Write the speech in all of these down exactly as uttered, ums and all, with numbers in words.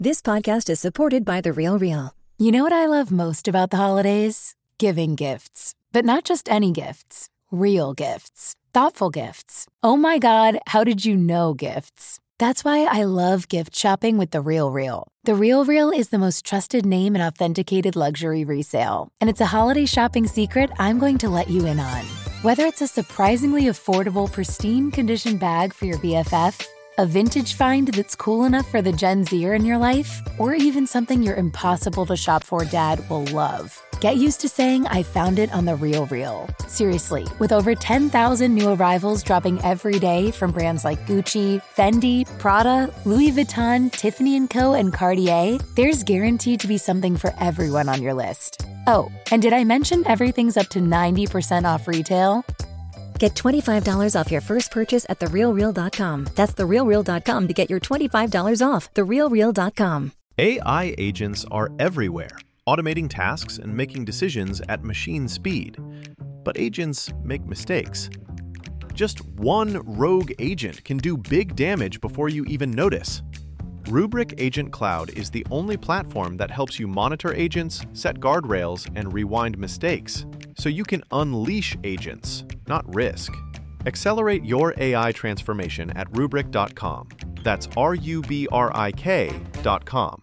This podcast is supported by The Real Real. You know what I love most about the holidays? Giving gifts. But not just any gifts. Real gifts. Thoughtful gifts. Oh my God, how did you know gifts? That's why I love gift shopping with The Real Real. The Real Real is the most trusted name in authenticated luxury resale. And it's a holiday shopping secret I'm going to let you in on. Whether it's a surprisingly affordable, pristine condition bag for your B F F, a vintage find that's cool enough for the Gen Zer in your life, or even something your impossible to shop for dad will love. Get used to saying I found it on The Real Real. Seriously, with over ten thousand new arrivals dropping every day from brands like Gucci, Fendi, Prada, Louis Vuitton, Tiffany and Co, and Cartier, there's guaranteed to be something for everyone on your list. Oh, and did I mention everything's up to ninety percent off retail? Get twenty-five dollars off your first purchase at the real real dot com. That's the real real dot com to get your twenty-five dollars off. the real real dot com. A I agents are everywhere, automating tasks and making decisions at machine speed. But agents make mistakes. Just one rogue agent can do big damage before you even notice. Rubrik Agent Cloud is the only platform that helps you monitor agents, set guardrails, and rewind mistakes, so you can unleash agents, not risk. Accelerate your A I transformation at rubrik dot com. That's R U B R I K dot com.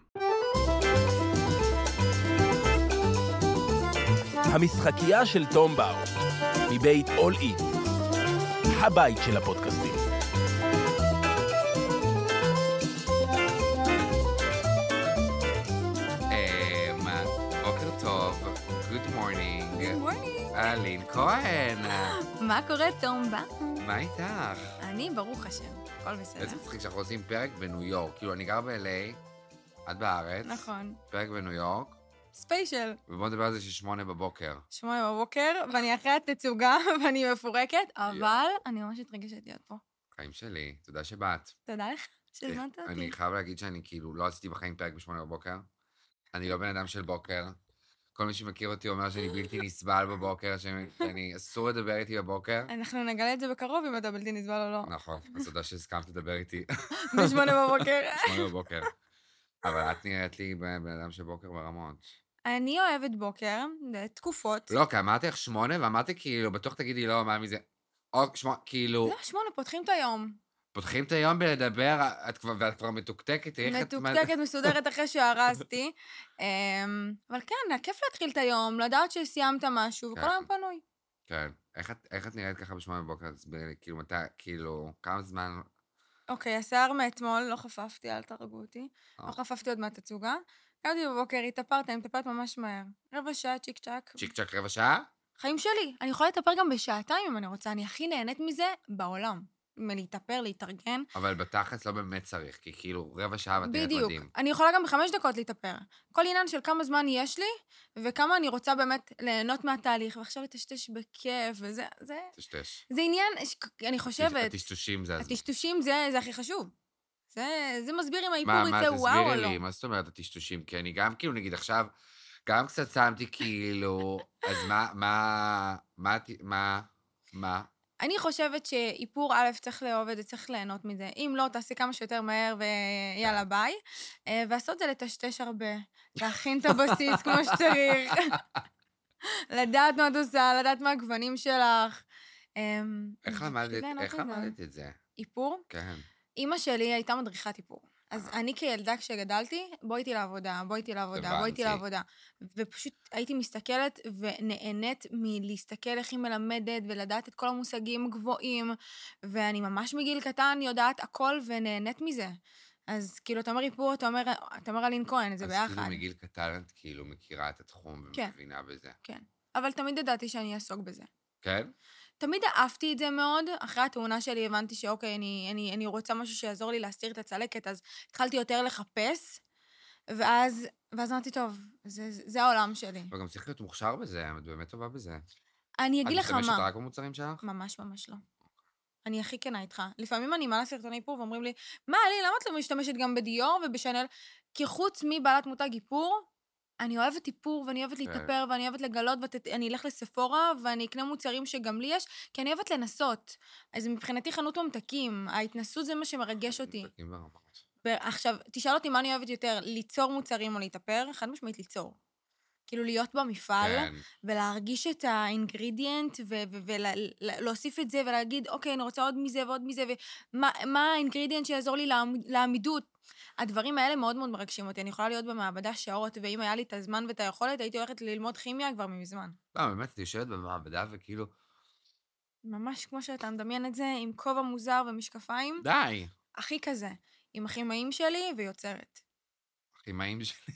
המשחקייה של תום באו, מבית אול אין, הבית של הפודקאסטים. בוקר טוב, good morning. Good morning. אלין כהן. מה קורה, תום בא? מה איתך? אני, ברוך השם, הכל בסדר. איזה מצחיק שאנחנו עושים פרק בניו יורק. כאילו, אני גר ב-אל איי, את בארץ. נכון. פרק בניו יורק. ספיישל. ובואו נדבר על זה ששמונה בבוקר. שמונה בבוקר, ואני אחרי התצוגה, ואני מפורקת, אבל אני ממש מתרגשת להיות פה. חיים שלי, תודה שבאת. תודה לך שהזמנת אותי. אני חייב להגיד שאני כאילו לא עשיתי בחיים פרק בשמונה בבוקר. אני לא בן אדם של בוקר. כל מי שמכיר אותי אומר שאני בלתי נסבל בבוקר, שאני אסור לדבר איתי בבוקר. אנחנו נגלה את זה בקרוב אם אתה בלתי נסבל או לא. נכון, אז תודה שהסכמת לדבר איתי. בשמונה בבוקר. בשמונה בבוקר. אבל את נראית לי בן אדם של בוקר ברמות. אני אוהבת בוקר, תקופות. לא, כי אמרתי לך שמונה, ואמרתי כאילו, בטוח תגידי לא, מה מזה? או שמונה, כאילו... לא, שמונה, פותחים את היום. פותחים את היום בלדבר, ואת כבר מתוקתקת. מתוקתקת, מסודרת אחרי שהרסתי. אבל כן, כיף להתחיל את היום, לדעת שסיימת משהו, וכל היום פנוי. כן. איך את נראית ככה בשמונה בבוקר? כאילו, מתי, כאילו, כמה זמן... אוקיי, השיער מאתמול, לא חפפתי, אל תרגו אותי. לא חפפתי עוד מהתצוגה. קמתי בבוקר, התאפרת, אני מתאפרת ממש מהר. רבע שעה, צ'יק צ'ק. צ'יק צ'ק רבע שעה? חיים שלי. אני יכולה להתאפר גם בשעתיים אם אני רוצה. אני הכי נהנית מזה בעולם. מלהתאפר, להתארגן. אבל בתכלס לא באמת צריך, כי כאילו רבע שעה ואת נראית מדהים. בדיוק. אני יכולה גם בחמש דקות להתאפר. כל עניין של כמה זמן יש לי, וכמה אני רוצה באמת ליהנות מהתהליך, ועכשיו לטשטש בכיף, וזה... זה... טשטש. זה עניין, אני חושבת... הטשטושים זה... הטשטושים זה, זה הכי חשוב. זה, זה מסביר אם האיפור מה, יצא מה, וואו או לא. תסבירי לי, מה זאת אומרת הטשטושים? כי אני גם, כאילו, נגיד עכשיו, גם קצת שמתי כאילו, אז מה, מה, מה, מה, מה? אני חושבת שאיפור א' צריך לאהוב את זה, צריך ליהנות מזה. אם לא, תעשי כמה שיותר מהר ויאללה ביי. ועשות זה לטשטש הרבה, להכין את הבסיס כמו שצריך. לדעת מה את עושה, לדעת מה הגוונים שלך. איך למדת, איך למדת את זה? איפור? כן. אמא שלי הייתה מדריכת איפור. אז אני כילדה כשגדלתי, בואי איתי לעבודה, בואי איתי לעבודה, בואי איתי לעבודה. ופשוט הייתי מסתכלת ונהנית מלהסתכל איך היא מלמדת ולדעת את כל המושגים הגבוהים, ואני ממש מגיל קטן יודעת הכל ונהנית מזה. אז כאילו, אתה אומר איפור, אתה אומר, אתה אומר אלין כהן, זה ביחד. אז כאילו מגיל קטן את כאילו מכירה את התחום ומבינה בזה. כן, אבל תמיד ידעתי שאני אעסוק בזה. כן? תמיד אהבתי את זה מאוד, אחרי התאונה שלי הבנתי שאוקיי, אני, אני, אני רוצה משהו שיעזור לי להסתיר את הצלקת, אז התחלתי יותר לחפש, ואז, ואז אמרתי, טוב, זה, זה, זה העולם שלי. וגם צריך להיות מוכשר בזה, את באמת טובה בזה. אני אגיד לך מה. את משתמשת רק במוצרים שלך? ממש ממש לא. אני הכי כנה איתך. לפעמים אני מעלה סרטוני איפור ואומרים לי, מה, לי, למה את לא משתמשת גם בדיור ובשנל? כי חוץ מבעלת מותג איפור, אני אוהבת איפור, ואני אוהבת להתאפר, ואני אוהבת לגלות, ואני אלך לספורה, ואני אקנה מוצרים שגם לי יש, כי אני אוהבת לנסות. אז מבחינתי חנות ממתקים, ההתנסות זה מה שמרגש אותי. ממתקים ברמות. עכשיו, תשאל אותי מה אני אוהבת יותר, ליצור מוצרים או להתאפר, חד משמעית ליצור. כאילו להיות במפעל, כן. ולהרגיש את האינגרידיאנט, ולהוסיף את זה, ולהגיד, אוקיי, אני רוצה עוד מזה ועוד מזה, ומה האינגרידיאנט שיעזור לי לעמידות. הדברים האלה מאוד מאוד מרגשים אותי. אני יכולה להיות במעבדה שעות, ואם היה לי את הזמן ואת היכולת, הייתי הולכת ללמוד כימיה כבר מזמן. לא, באמת, אני יושבת במעבדה וכאילו... ממש כמו שאתה מדמיין את זה, עם כובע מוזר ומשקפיים. די. הכי כזה, עם הכימאים שלי ויוצרת. הכימאים שלי.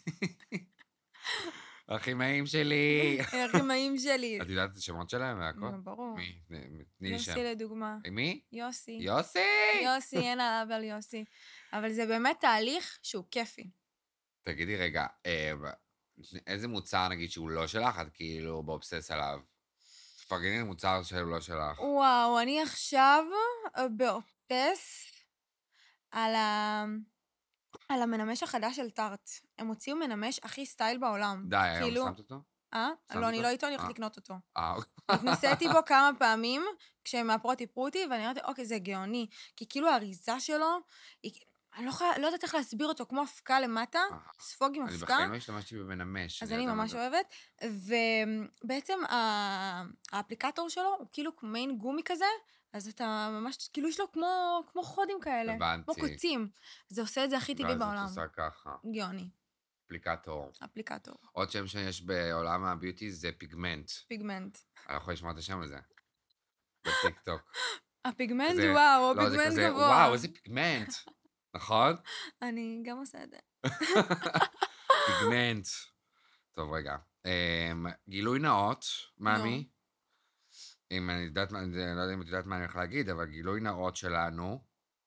הכימאים שלי. הכימאים שלי. את יודעת את השמות שלהם והכל? ברור. מי? תני לי שם. יוסי לדוגמה. מי? יוסי. יוסי! יוסי, אין עליו על יוסי. אבל זה באמת תהליך שהוא כיפי. תגידי רגע, איזה מוצר נגיד שהוא לא שלך, את כאילו באובסס עליו? תפרגני לי מוצר שהוא לא שלך. וואו, אני עכשיו באובסס על ה... על המנמש החדש של טארט. הם הוציאו מנמש הכי סטייל בעולם. די, היום שמת אותו? אה? לא, אני לא איתו, אני הולכת לקנות אותו. אה, התנסיתי בו כמה פעמים, כשהם מהפרות איפרו אותי, ואני אמרתי, אוקיי, זה גאוני. כי כאילו האריזה שלו, אני לא יודעת איך להסביר אותו, כמו הפקה למטה, ספוג עם אני הפקה. בחיים לא השתמשתי במנמש. אז אני ממש אוהבת. ובעצם האפליקטור שלו הוא כאילו מעין גומי כזה, אז אתה ממש, כאילו יש לו כמו, כמו חודים כאלה. הבנתי. כמו קוצים. זה עושה את זה הכי טבעי בעולם. ואז את עושה ככה. גאוני. אפליקטור. אפליקטור. עוד שם שיש בעולם הביוטי זה פיגמנט. פיגמנט. אני יכול לשמוע את השם הזה. בטיקטוק. הפיגמנט, וואו, לא, הפיגמנט כזה, גבוה. וואו, איזה פיגמנט. נכון? אני גם עושה את זה. פיגמנט. טוב, רגע. גילוי נאות, מאמי. אם אני יודעת, אני לא יודע אם את יודעת מה אני הולך להגיד, אבל גילוי נאות שלנו.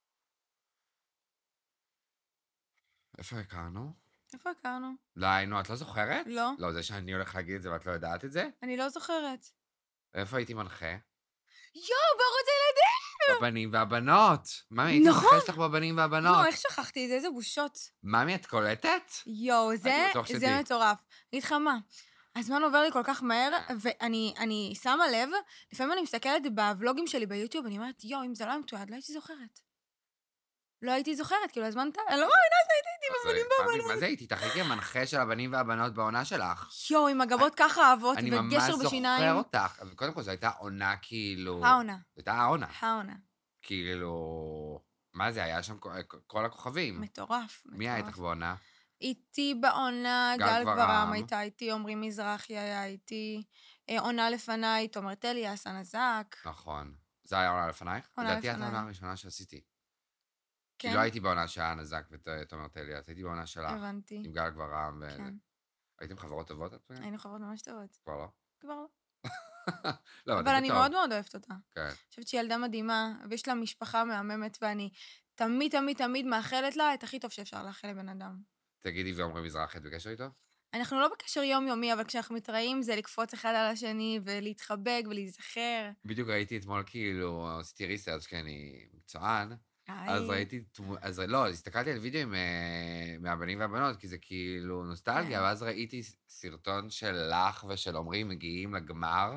איפה הכרנו? איפה הכרנו? די, נו, את לא זוכרת? לא. לא, זה שאני הולך להגיד את זה ואת לא יודעת את זה? אני לא זוכרת. איפה הייתי מנחה? יואו, בערוץ הילדים! בבנים והבנות. מאמי, הייתי נכון. מנחה שלך בבנים והבנות. לא, איך שכחתי את זה? איזה בושות. מאמי, את קולטת? יואו, זה, בטוח זה שתהיי. מטורף. אני איתך מה? הזמן עובר לי כל כך מהר, ואני אני שמה לב, לפעמים אני מסתכלת בוולוגים שלי ביוטיוב, אני אומרת, יואו, אם זה לא היה מתועד, לא הייתי זוכרת. לא הייתי זוכרת, כאילו, הזמן טל, אני לא מאמינה שהייתי איתי בבנים והבנות. מה זה הייתי? תחכי המנחה של הבנים והבנות בעונה שלך. יואו, עם הגבות ככה אהבות אני וגשר ממש בשיניים. זוכר אותך. קודם כל, זו הייתה עונה כאילו... העונה. זו הייתה העונה. העונה. כאילו... מה זה? היה שם כל הכוכבים. מטורף. מי היה איתך בעונה? איתי בעונה, גל גל גברעם. גברעם הייתה איתי, עמרי מזרחי היה איתי, אה, עונה לפניי, תומר טלי, אסן הזק. נכון. זה היה עונה לפנייך? עונה לדעתי את לפניי. העונה הראשונה שעשיתי. כן. כי לא הייתי בעונה שהיה נזק ותומר טלי, אז הייתי בעונה שלך. הבנתי. עם גל גברעם ו... כן. הייתם חברות טובות? את אומרת? היינו חברות ממש טובות. כבר לא. כבר לא. לא, אבל זה אני טוב. מאוד מאוד אוהבת אותה. כן. אני חושבת שהיא ילדה מדהימה, ויש לה משפחה מהממת, ואני תמיד תמיד תמיד מאחלת לה את הכי טוב שאפשר לאחל לבן אדם. תגידי, ועמרי מזרחי, את בקשר איתו? אנחנו לא בקשר יומיומי, אבל כשאנחנו מתראים זה לקפוץ אחד על השני, ולהתחבק ולהיזכר. בדיוק ראיתי אתמול, כאילו, עשיתי ריסרצ' כי אני מקצוען, אז ראיתי, אז לא, אז הסתכלתי על וידאוים מהבנים והבנות, כי זה כאילו נוסטלגיה, ואז ראיתי סרטון שלך ושל עמרי מגיעים לגמר,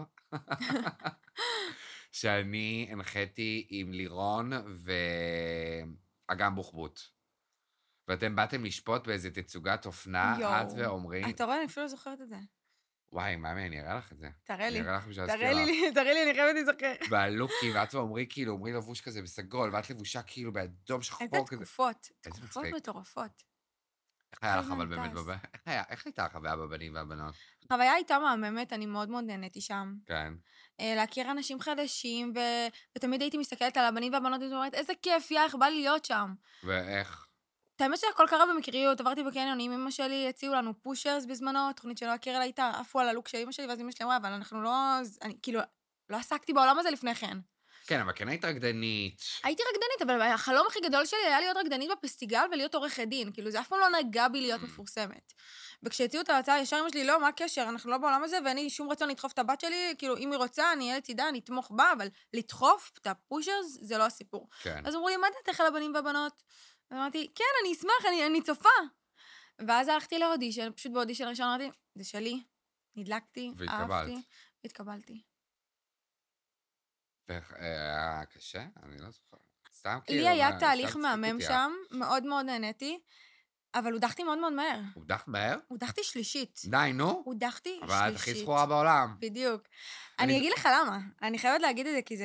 שאני הנחיתי עם לירון ואגם בוחבוט. ואתם באתם לשפוט באיזה תצוגת אופנה, את ועמרי. אתה רואה, אני אפילו לא זוכרת את זה. וואי, מאמי, אני אראה לך את זה. תראה לי. אני אראה לך בשביל תראה להזכיר לך. לי, תראה לי, אני חייבת להיזכר. והלוקים, ואת ועמרי, כאילו, עמרי לבוש כזה בסגול, ואת לבושה כאילו באדום שחור איזה כזה. תקופות. איזה תקופות מצחיק. מטורפות. איך היה לך הזמן אבל באמת טס. בבן? איך היה? איך הייתה החוויה בבנים והבנות? החוויה הייתה מהממת, אני מאוד מאוד נהניתי שם. כן. אה, להכיר אנשים חדשים, ו- ותמיד הייתי מסתכלת על הבנים והבנות, ואני אומרת, איזה כיף, יא, איך בא לי להיות שם. ואיך? את האמת שהכל קרה במקריות, עברתי בקניון, עם אמא שלי, הציעו לנו פושרס בזמנו, תוכנית שלא הכירה לה איתה, עפו על הלוק של אמא שלי, ואז אמא שלי אמרה, אבל אנחנו לא, אני כאילו, לא עסקתי בעולם הזה לפני כן. כן, אבל כן היית רקדנית. הייתי רקדנית, אבל החלום הכי גדול שלי היה להיות רקדנית בפסטיגל ולהיות עורכת דין, כאילו זה אף פעם לא נגע בי להיות מפורסמת. וכשהציעו את ההצעה, ישר אמא שלי, לא, מה הקשר, אנחנו לא בעולם הזה, ואין לי שום רצון לדחוף את הבת שלי, כאילו, אם היא רוצה, אני אהיה לצידה, אני אתמוך בה, אבל לדחוף את הפושרס, זה לא הסיפור. כן. אז אמרו לי, מה דעתך על הבנים והבנות? ואמרתי, כן, אני אשמח, אני, אני צופה. ואז הלכתי לאודישן, פשוט באודישן ראשון אמרתי, זה שלי, נדלקתי, והתקבלת. אהבתי, והתקבלתי. ואיך, היה קשה? אני לא זוכר. סתם כאילו... לי היה תהליך מהמם שם, מאוד מאוד נהניתי, אבל הודחתי מאוד מאוד מהר. הודחת מהר? הודחתי שלישית. די, נו. הודחתי שלישית. אבל את הכי זכורה בעולם. בדיוק. אני אגיד לך למה. אני חייבת להגיד את זה, כי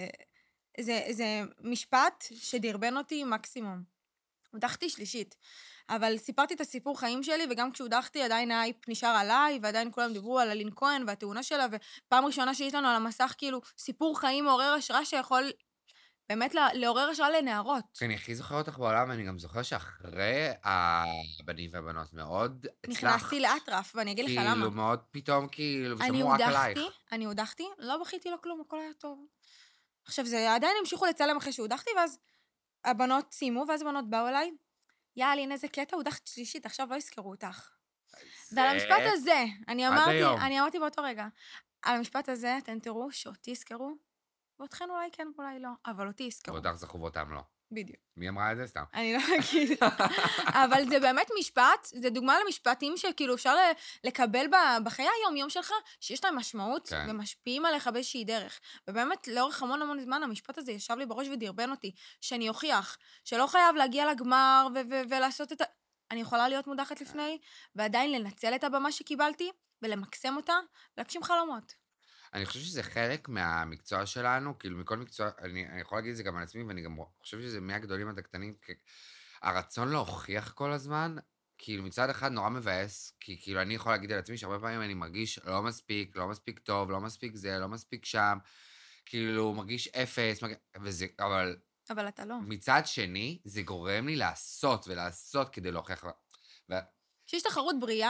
זה משפט שדרבן אותי מקסימום. הודחתי שלישית. אבל סיפרתי את הסיפור חיים שלי, וגם כשהודחתי עדיין האייפ נשאר עליי, ועדיין כולם דיברו על אלין כהן והתאונה שלה, ופעם ראשונה שיש לנו על המסך כאילו סיפור חיים מעורר השראה שיכול באמת לעורר השראה לנערות. אני הכי זוכר אותך בעולם, ואני גם זוכר שאחרי הבנים והבנות מאוד הצלח. נכנסתי לאטרף, ואני אגיד לך למה. כאילו מאוד פתאום כאילו, ושמעו רק עלייך. אני הודחתי, לא בכיתי לו כלום, הכל היה טוב. עכשיו, זה עדיין המשיכו לצלם אחרי שהודחתי, ואז הבנות סיימו, ואז הבנות באו אליי, יאללה, הנה איזה קטע, הודחת שלישית, עכשיו לא יזכרו אותך. ועל המשפט הזה, אני אמרתי, אני אמרתי באותו רגע, על המשפט הזה, אתם תראו שאותי יזכרו, ואותכן אולי כן, אולי לא, אבל אותי יזכרו. ואותך זכו ואותם לא. בדיוק. מי אמרה את זה? סתם. אני לא אגיד. אבל זה באמת משפט, זה דוגמה למשפטים שכאילו אפשר לקבל בחיי היום-יום שלך, שיש להם משמעות ומשפיעים עליך באיזושהי דרך. ובאמת, לאורך המון המון זמן, המשפט הזה ישב לי בראש ודרבן אותי, שאני אוכיח, שלא חייב להגיע לגמר ולעשות את ה... אני יכולה להיות מודחת לפני, ועדיין לנצל את הבמה שקיבלתי, ולמקסם אותה, ולהגשים חלומות. אני חושב שזה חלק מהמקצוע שלנו, כאילו מכל מקצוע, אני, אני יכול להגיד את זה גם על עצמי, ואני גם חושב שזה מהגדולים עד הקטנים, הרצון להוכיח כל הזמן, כאילו מצד אחד נורא מבאס, כי כאילו אני יכול להגיד על עצמי שהרבה פעמים אני מרגיש לא מספיק, לא מספיק טוב, לא מספיק זה, לא מספיק שם, כאילו מרגיש אפס, מרגיש, וזה, אבל... אבל אתה לא. מצד שני, זה גורם לי לעשות ולעשות כדי להוכיח... ו... שיש תחרות בריאה,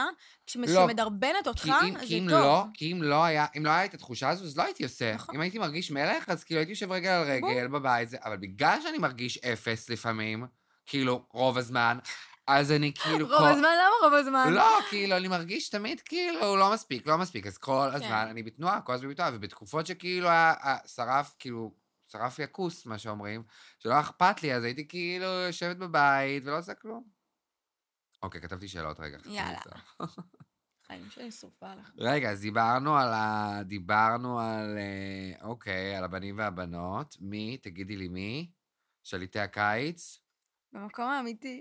כשמדרבנת אותך, זה טוב. כי אם לא היה, אם לא היה את התחושה הזו, אז לא הייתי עושה. אם הייתי מרגיש מלך, אז כאילו הייתי יושב רגל על רגל בבית, אבל בגלל שאני מרגיש אפס לפעמים, כאילו רוב הזמן, אז אני כאילו... רוב הזמן? למה רוב הזמן? לא, כאילו, אני מרגיש תמיד כאילו לא מספיק, לא מספיק, אז כל הזמן אני בתנועה, כל הזמן בתנועה, ובתקופות שכאילו השרף, כאילו, שרף יקוס, מה שאומרים, שלא אכפת לי, אז הייתי כאילו יושבת בבית ולא עושה כלום. אוקיי, כתבתי שאלות רגע. יאללה. חיים שלי שרופה לך. רגע, אז דיברנו על ה... דיברנו על... אוקיי, על הבנים והבנות. מי? תגידי לי מי? שליטי הקיץ? במקום האמיתי.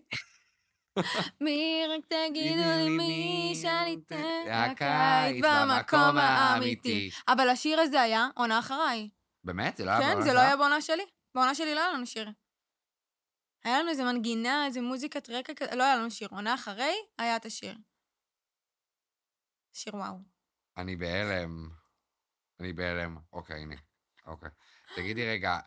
מי רק תגידו לי מי שליטי הקיץ במקום האמיתי. אבל השיר הזה היה עונה אחריי. באמת? זה לא היה בעונה שלך? כן, זה לא היה בעונה שלי. בעונה שלי לא היה לנו שיר. היה לנו איזה מנגינה, איזה מוזיקת רקע, לא היה לנו שיר. עונה אחרי, היה את השיר. שיר וואו. אני בהלם. אני בהלם. אוקיי, הנה. אוקיי. תגידי רגע,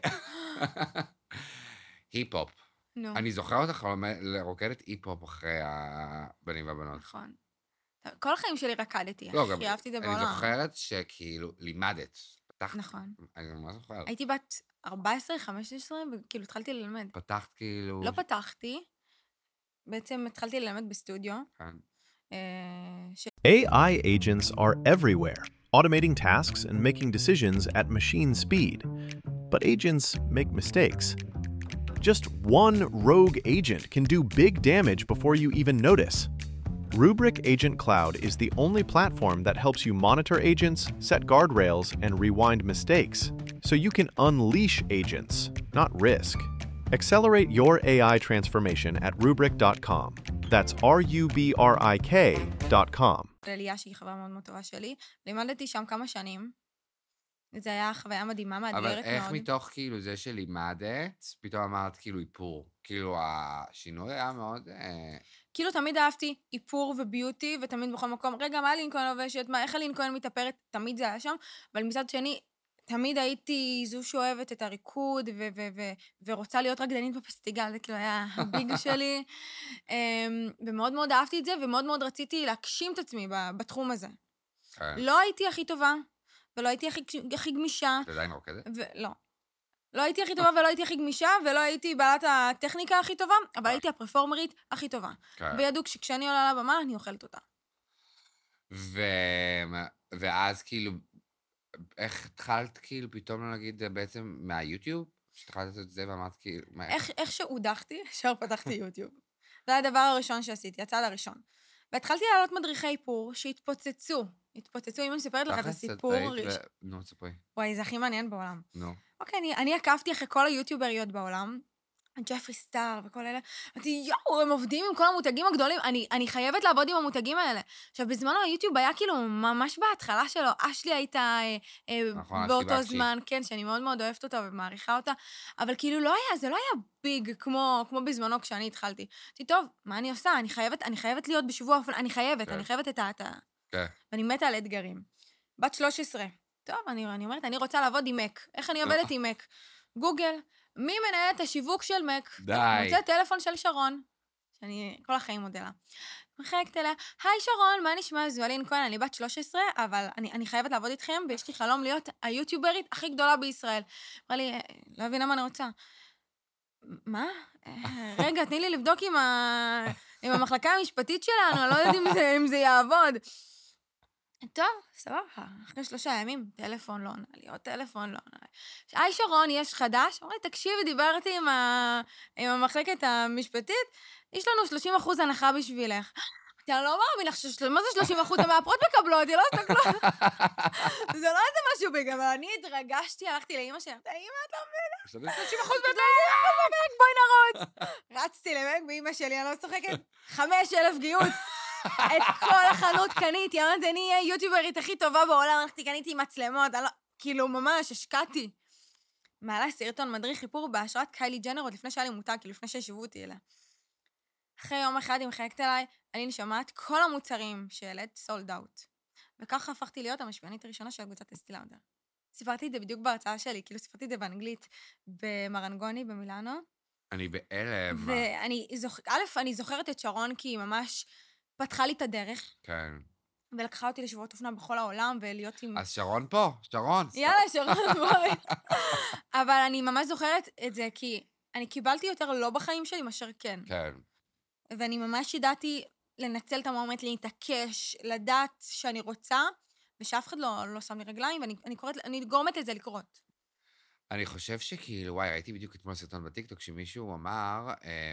היפ-הופ. נו. אני זוכר אותך לרוקדת היפ-הופ אחרי הבנים והבנות. נכון. כל החיים שלי רקדתי, לא, הכי אהבתי את זה בעולם. אני זוכרת שכאילו לימדת. נכון. אני ממש זוכרת. הייתי בת ארבע עשרה חמש עשרה, וכאילו התחלתי ללמד. פתחת כאילו... לא פתחתי, בעצם התחלתי ללמד בסטודיו. כן. A I agents are everywhere, automating tasks and making decisions at machine speed. But agents make mistakes. Just one rogue agent can do big damage before you even notice. Rubrik Agent Cloud is the only platform that helps you monitor agents, set guardrails, and rewind mistakes, so you can unleash agents, not risk. Accelerate your A I transformation at rubrik dot com. That's R U B R I K dot com. לליה, שהיא חוויה מאוד מאוד טובה שלי, לימדתי שם כמה שנים. זה היה חוויה מדהימה, מאתגרת מאוד. אבל איך מתוך כאילו זה שלימדת, פתאום אמרת כאילו איפור. כאילו השינוי היה מאוד... כאילו תמיד אהבתי איפור וביוטי, ותמיד בכל מקום, רגע, מה אלין כהן לובשת? מה, איך אלין כהן מתאפרת? תמיד זה היה שם. אבל מצד שני, תמיד הייתי זו שאוהבת את הריקוד, ו- ו- ו- ורוצה להיות רקדנית בפסטיגל, זה כאילו היה הביג שלי. ומאוד מאוד אהבתי את זה, ומאוד מאוד רציתי להגשים את עצמי בתחום הזה. לא הייתי הכי טובה, ולא הייתי הכי, הכי גמישה. את עדיין רוקדת? לא. לא הייתי הכי טובה ולא הייתי הכי גמישה, ולא הייתי בעלת הטכניקה הכי טובה, אבל הייתי הפרפורמרית הכי טובה. וידעו שכשאני עולה לבמה, אני אוכלת אותה. ו... ואז כאילו, איך התחלת כאילו פתאום לא נגיד בעצם מהיוטיוב? שהתחלת לעשות את זה ואמרת כאילו... איך, איך שהודחתי, ישר פתחתי יוטיוב. זה היה הדבר הראשון שעשיתי, הצעד הראשון. והתחלתי לעלות מדריכי איפור שהתפוצצו. התפוצצו, אם אני מספרת לך את הסיפור... נו, תספרי. וואי, זה הכי מעניין בעולם. נו. אוקיי, אני עקבתי אחרי כל היוטיובריות בעולם, ג'פרי סטאר וכל אלה, אמרתי, יואו, הם עובדים עם כל המותגים הגדולים, אני, אני חייבת לעבוד עם המותגים האלה. עכשיו, בזמנו היוטיוב היה כאילו ממש בהתחלה שלו, אשלי הייתה אה, נכון, באותו אשלי זמן, כן, שאני מאוד מאוד אוהבת אותה ומעריכה אותה, אבל כאילו לא היה, זה לא היה ביג כמו, כמו בזמנו כשאני התחלתי. אמרתי, טוב, מה אני עושה? אני חייבת, אני חייבת להיות בשבוע אופן, אני חייבת, כן. אני חייבת את ה... כן. ואני מתה על אתגרים. בת שלוש עשרה. טוב, אני, אני אומרת, אני רוצה לעבוד עם מק. איך אני עובדת עם מק? גוגל, מי מנהל את השיווק של מק? די. מוצא טלפון של שרון, שאני כל החיים מודלה. מחלקת אליה, היי שרון, מה נשמע? זואלין כהן, אני בת שלוש עשרה, אבל אני, אני חייבת לעבוד איתכם, ויש לי חלום להיות היוטיוברית הכי גדולה בישראל. אמרה לי, לא מבינה מה אני רוצה. מה? רגע, תני לי לבדוק עם, ה... עם המחלקה המשפטית שלנו, לא יודעת אם זה, אם זה יעבוד. טוב, סבבה, אחרי שלושה ימים, טלפון לא עונה לי, עוד טלפון לא עונה לי. היי שרון, יש חדש? אמרה לי, תקשיבי, דיברתי עם, ה... עם המחלקת המשפטית, יש לנו שלושים אחוז הנחה בשבילך. אתה לא מאמין לך, מה זה שלושים אחוז? המאפרות מקבלות, היא לא עושה כלום. זה לא איזה משהו ביג, אבל אני התרגשתי, הלכתי לאמא שלי, אמרתי, אמא, את לא מבינה? שלושים אחוז בטח, בואי נרוץ. רצתי למק באמא שלי, אני לא צוחקת, חמש אלף גיוץ. את כל החנות קניתי, אמרתי, אני אהיה יוטיוברית הכי טובה בעולם, הלכתי, קניתי מצלמות, כאילו ממש, השקעתי. מעלה סרטון מדריך איפור בהשראת קיילי ג'נר, עוד לפני שהיה לי מותג, כאילו לפני שהשיבו אותי אליה. אחרי יום אחד היא מחלקת אליי, אני נשמעת כל המוצרים שהעלית סולד אאוט. וככה הפכתי להיות המשפיענית הראשונה של קבוצת אסתי לאודר. סיפרתי את זה בדיוק בהרצאה שלי, כאילו סיפרתי את זה באנגלית במרנגוני במילאנו. אני בהלם. ואני זוכרת, א', אני זוכרת את שרון כי היא ממש פתחה לי את הדרך. כן. ולקחה אותי לשבועות אופנה בכל העולם, ולהיות עם... אז שרון פה, שרון. יאללה, שרון, בואי. אבל אני ממש זוכרת את זה, כי אני קיבלתי יותר לא בחיים שלי, מאשר כן. כן. ואני ממש ידעתי לנצל את המומנט, להתעקש, לדעת שאני רוצה, ושאף אחד לא, לא שם לי רגליים, ואני אני קוראת, אני גורמת את זה לקרות. אני חושב שכאילו, וואי, ראיתי בדיוק אתמול סרטון בטיקטוק, שמישהו אמר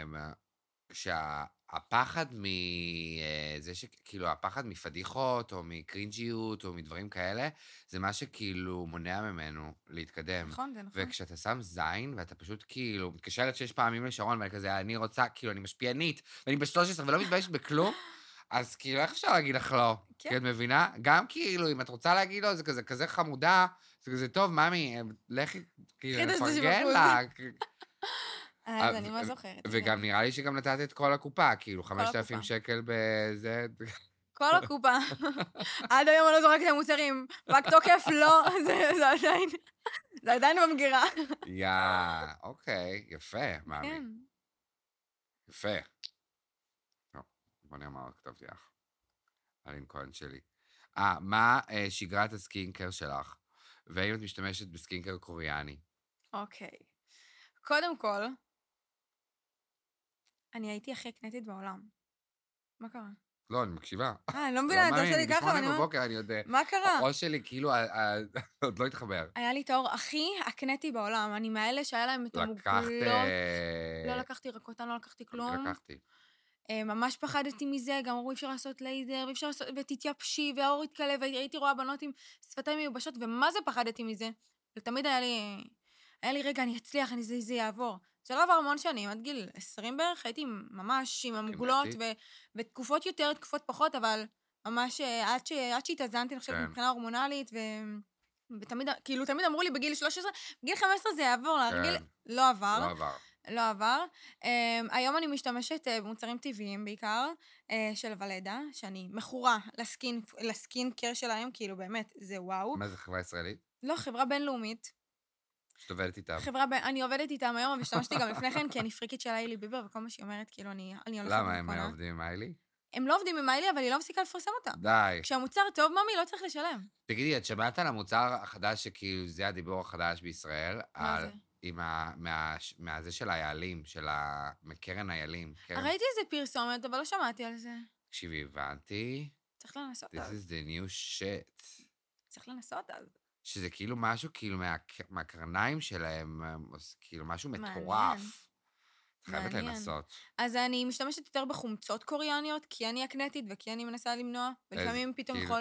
שהפחד מזה שכאילו, הפחד מפדיחות, או מקרינג'יות, או מדברים כאלה, זה מה שכאילו מונע ממנו להתקדם. נכון, זה נכון. וכשאתה שם זין, ואתה פשוט כאילו, מתקשרת שיש פעמים לשרון, ואני כזה, אני רוצה, כאילו, אני משפיענית, ואני ב-שלוש עשרה ולא מתביישת בכלום, אז כאילו, איך אפשר להגיד לך לא? כן. כי את מבינה? גם כאילו, אם את רוצה להגיד לו, זה כזה, כזה חמודה, זה כזה, טוב, ממי, לכי, כאילו, לפרגן לה. אז אני מה זוכרת. וגם נראה לי שגם נתת את כל הקופה, כאילו, חמשת אלפים שקל בזה... כל הקופה. עד היום אני לא זורקת את המוצרים. פג תוקף, לא, זה עדיין, זה עדיין במגירה. יא, אוקיי, יפה, ממי. כן. יפה. בוא נראה מה כתבתי לך. אלין כהן שלי. אה, מה שגרת הסקינקר שלך? והאם את משתמשת בסקינקר קוריאני? אוקיי. קודם כל, אני הייתי הכי הקנטית בעולם. מה קרה? לא, אני מקשיבה. אה, אני לא מבינה, אתה עושה לי ככה, ואני... בשמונה בבוקר, אני יודע. מה קרה? הראש שלי, כאילו, עוד לא התחבר. היה לי את האור הכי הקנטי בעולם. אני מאלה שהיה להם את המוגלות. לקחת... לא לקחתי רקותן, לא לקחתי כלום. לקחתי. ממש פחדתי מזה, גם אמרו, אי אפשר לעשות לייזר, ואי אפשר לעשות, ותתייבשי, והאור יתקלה, והייתי רואה בנות עם שפתיים מיובשות, ומה זה פחדתי מזה? ותמיד היה לי, היה לי רגע, אני אצליח, אני, זה, זה יעבור. זה לא עבר המון שנים, עד גיל עשרים בערך, הייתי ממש עם המוגלות, ו, ותקופות יותר, תקופות פחות, אבל ממש עד, ש, עד שהתאזנתי, אני חושבת, כן. מבחינה הורמונלית, ו... ותמיד, כאילו, תמיד אמרו לי בגיל שלוש עשרה, בגיל חמש עשרה זה יעבור, כן. גיל לא עבר. לא עבר. לא עבר. Um, היום אני משתמשת uh, במוצרים טבעיים בעיקר, uh, של ולדה, שאני מכורה לסקין, לסקין קר שלהם, כאילו באמת, זה וואו. מה זה, חברה ישראלית? לא, חברה בינלאומית. שאת עובדת איתם? חברה, ב... אני עובדת איתם היום, אבל השתמשתי גם לפני כן, כי אני פריקית של איילי ביבר, וכל מה שהיא אומרת, כאילו, אני, אני הולכת למה, הם עובדים עם איילי? הם לא עובדים עם איילי, אבל היא לא מפסיקה לפרסם אותה. די. כשהמוצר טוב, ממי, לא צריך לשלם. תגידי, את שמעת על המוצר החדש, שכאילו זה הדיבור החדש בישראל? מה על... זה? עם ה... מה... מהזה של היעלים, של ה... מקרן היעלים. קרן... ראיתי איזה פרסומת, אבל לא שמעתי על זה. תקשיבי, הבנתי. צריך לנסות This אז. is the new shit. צריך לנסות אז. שזה כאילו משהו, כאילו, מה... מהקרניים שלהם, כאילו, משהו מעניין. מטורף. חייבת מעניין. לנסות. אז אני משתמשת יותר בחומצות קוריאניות, כי אני אקנטית וכי אני מנסה למנוע, ולפעמים פתאום כאילו- יכול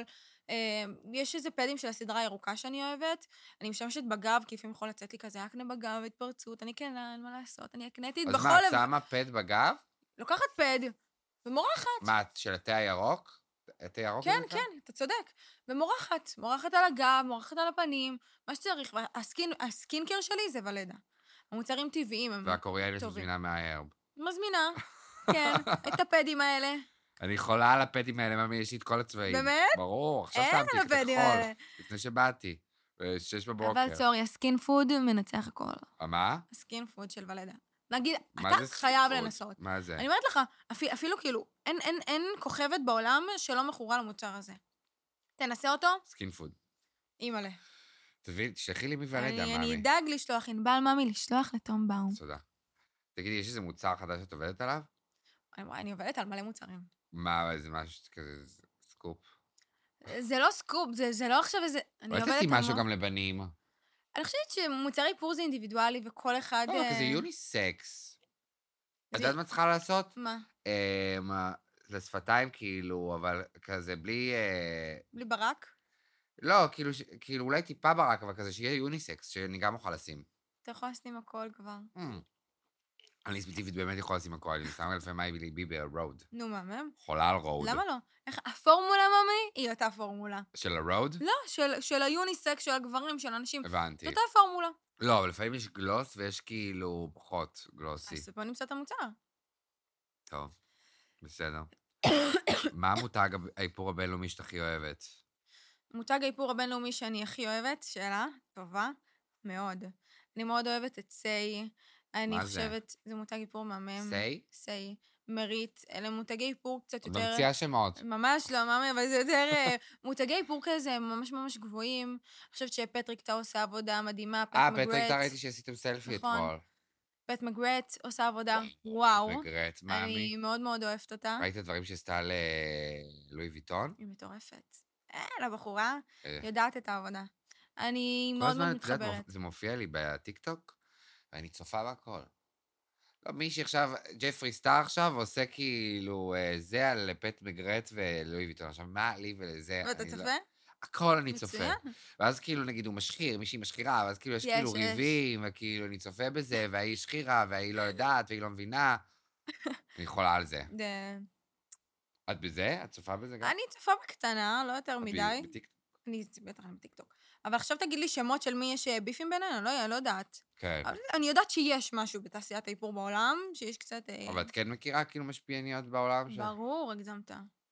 יש איזה פדים של הסדרה הירוקה שאני אוהבת, אני משתמשת בגב, כי לפעמים יכול לצאת לי כזה אקנה בגב, התפרצות, אני כן, אין מה לעשות, אני אקנטית בכל... אז מה, את שמה פד בגב? לוקחת פד, ומורחת. מה, של התה הירוק? התה ירוק? כן, כן, אתה צודק. ומורחת, מורחת על הגב, מורחת על הפנים, מה שצריך. הסקינקר שלי זה ולדה. המוצרים טבעיים הם טובים. והקוריאנית מזמינה מההרב. מזמינה, כן, את הפדים האלה. אני חולה על הפדים האלה, ממי, יש לי את כל הצבעים. באמת? ברור, עכשיו אין שמתי על את הפדים הכחול, האלה. לפני שבאתי, בשש בבוקר. אבל סורי, הסקין פוד מנצח הכל. מה? הסקין פוד של ולדה. נגיד, מה אתה זה סקין חייב פוד? לנסות. מה זה? אני אומרת לך, אפילו, אפילו כאילו, אין, אין, אין כוכבת בעולם שלא מכורה למוצר הזה. תנסה אותו, סקין פוד. אימא'לה. תביא, תשלחי לי מוולדה, אני, מאמי. אני אדאג לשלוח, ענבל מאמי, לשלוח לתום באום. תודה. תגידי, יש איזה מוצר חדש שאת עובדת עליו? אני, אני עובדת על מלא מוצרים. מה, איזה משהו כזה, סקופ? זה לא סקופ, זה, זה לא עכשיו איזה... אולי תעשי משהו גם לבנים. אני חושבת שמוצרי איפור זה אינדיבידואלי, וכל אחד... לא, כזה יוניסקס. את יודעת מה צריכה לעשות? מה? לשפתיים כאילו, אבל כזה בלי... בלי ברק? לא, כאילו אולי טיפה ברק, אבל כזה שיהיה יוניסקס, שאני גם אוכל לשים. אתה יכול לשים הכל כבר. אני ספציפית באמת יכול לשים הכל, אני שם אלפי מייבילי ביבר, רוד. נו, מה, מהם? חולה על רוד. למה לא? איך, הפורמולה, ממי, היא אותה פורמולה. של הרוד? לא, של, של היוניסקס, של הגברים, של אנשים. הבנתי. זאת אותה פורמולה. לא, אבל לפעמים יש גלוס ויש כאילו פחות גלוסי. אז בוא נמצא את המוצר. טוב, בסדר. מה המותג האיפור הבינלאומי שאתה הכי אוהבת? מותג האיפור הבינלאומי שאני הכי אוהבת, שאלה טובה מאוד. אני מאוד אוהבת את סיי. אני חושבת, זה מותג איפור מהמם. סיי? סיי. מרית, אלה מותגי איפור קצת יותר... ממציאה שמות. ממש לא, ממש, אבל זה יותר... מותגי איפור כזה ממש ממש גבוהים. אני חושבת שפטריק טה עושה עבודה מדהימה, פט מגרט. אה, פטריק טה ראיתי שעשיתם סלפי אתמול. פט מגרט עושה עבודה, וואו. מגרט, מאמי. אני מאוד מאוד אוהבת אותה. ראית הדברים שעשתה ללואי ויטון? היא מטורפת. אה, לבחורה, יודעת את העבודה. אני מאוד מאוד מתחברת. זה מופיע לי בטיקטוק, ואני צופה בהכל. לא, מישהי עכשיו, ג'פרי סטאר עכשיו, עושה כאילו זה על פט מגרט ולואי ויטון. עכשיו, מה לי ולזה? ואתה צופה? הכל אני צופה. ואז כאילו, נגיד, הוא משחיר, מישהי משחירה, ואז כאילו יש כאילו ריבים, וכאילו אני צופה בזה, והיא שחירה, והיא לא יודעת, והיא לא מבינה. אני יכולה על זה. את בזה? את צופה בזה גם? אני צופה בקטנה, לא יותר מדי. בטיקטוק? אני בטח אני בטיקטוק. אבל עכשיו תגיד לי שמות של מי יש ביפים בינינו, אני לא יודעת. כן. אני יודעת שיש משהו בתעשיית האיפור בעולם, שיש קצת... אבל את כן מכירה כאילו משפיעניות בעולם? ברור, הגזמת.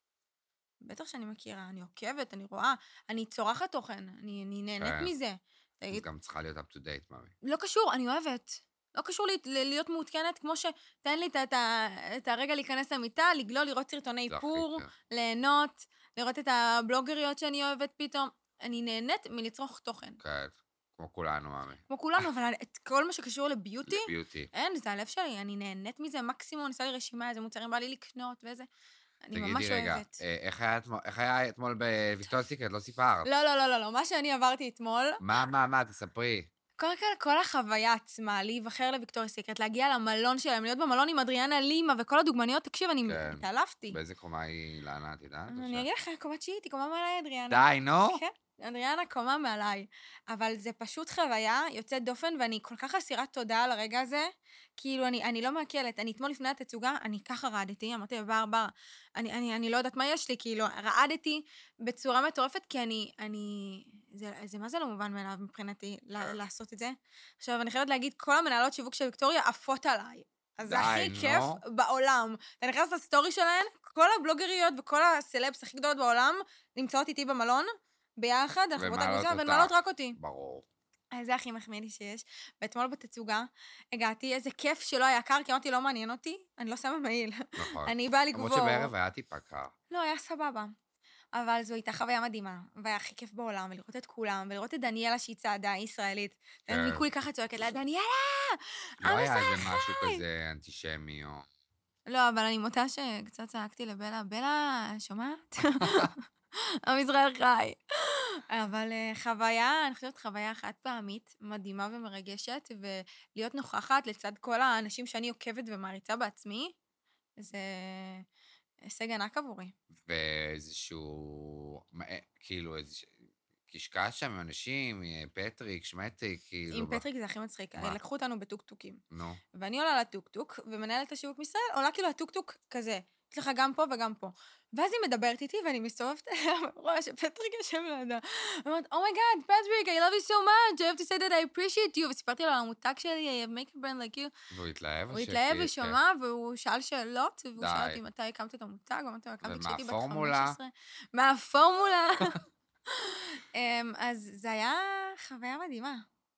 בטח שאני מכירה, אני עוקבת, אני רואה, אני צורחת תוכן, אני נהנית מזה. אז גם צריכה להיות up to date, מאמי. לא קשור, אני אוהבת. לא קשור להיות מעודכנת, כמו שתן לי את הרגע להיכנס למיטה, לגלול, לראות סרטוני איפור, ליהנות, לראות את הבלוגריות שאני אוהבת פתאום. אני נהנית מלצרוך תוכן. כן, כמו כולנו, מאמי. כמו כולנו, אבל את כל מה שקשור לביוטי, לביוטי. אין, זה הלב שלי, אני נהנית מזה מקסימום, ניסה לי רשימה, איזה מוצרים בא לי לקנות ואיזה... אני ממש אוהבת. תגידי רגע, איך היה אתמול בוויקטוריאס סיקרט? לא סיפרת. לא, לא, לא, לא, מה שאני עברתי אתמול... מה, מה, מה, תספרי. קודם כל, כל החוויה עצמה, להיבחר לוויקטוריאס סיקרט, להגיע למלון שלהם, להיות במלון עם אדריאנה לימה וכל הדוגמניות, תקשיב, אני התעלפתי. באיזה קומה היא לענה, את יודעת? אני אגיד לך, קומה תשיעית, היא קומה מעליי, אדריאנה. די, נו. כן, אדריאנה קומה מעליי. אבל זה פשוט חוויה יוצאת דופן, ואני כל כך אסירת תודה על הרגע הזה, כאילו, אני, אני לא מעכלת. אני אתמול לפני התצוגה, אני ככה רעדתי, אמרתי, בר, בר, אני, אני, אני לא יודעת מה יש לי, כאילו, רעדתי בצורה מטורפת, כי אני, אני, זה, זה מה זה לא מובן מאליו מבחינתי, לעשות את זה. עכשיו, אני חייבת להגיד, כל המנהלות שיווק של ויקטוריה עפות עליי. אז זה הכי כיף בעולם. אתה נכנס לסטורי שלהן, כל הבלוגריות וכל הסלבס הכי גדולות בעולם נמצאות איתי במלון, ביחד, אנחנו באותה קבוצה, והן מעלות רק אותי. ברור. זה הכי מחמיא לי שיש. ואתמול בתצוגה הגעתי, איזה כיף שלא היה קר, כי אמרתי, לא מעניין אותי, אני לא שמה מעיל. נכון. אני באה לגבור. למרות שבערב היה טיפה קר. לא, היה סבבה. אבל זו הייתה חוויה מדהימה, והיה הכי כיף בעולם, ולראות את כולם, ולראות את דניאלה שהיא צעדה, היא ישראלית. אני כולי ככה צועקת לה, דניאלה! לא היה איזה משהו כזה אנטישמי או... לא, אבל אני מותה שקצת צעקתי לבלה, בלה, שומעת? המזרח חי. אבל חוויה, אני חושבת חוויה חד פעמית, מדהימה ומרגשת, ולהיות נוכחת לצד כל האנשים שאני עוקבת ומעריצה בעצמי, זה הישג ענק עבורי. ואיזשהו, כאילו, איזשהו, קשקש שם עם אנשים, פטריק, שמטריק, כאילו... עם פטריק זה הכי מצחיק. לקחו אותנו בטוקטוקים. נו. ואני עולה לטוקטוק, ומנהלת השיווק מישראל, עולה כאילו הטוקטוק כזה. יש לך גם פה וגם פה. ואז היא מדברת איתי, ואני מסתובבת עליה, ורואה שפטריק יושב לידה. ואומרת, Oh my God, Patrick, I love you so much, I have to say that I appreciate you. וסיפרתי לו על המותג שלי, I make a brand like you. והוא התלהב? הוא התלהב ושמע, והוא שאל שאלות, והוא שאל אותי מתי הקמת את המותג, ואמרתי לו, הקמתי כשהייתי בת חמש עשרה. מהפורמולה? אז זה היה חוויה מדהימה.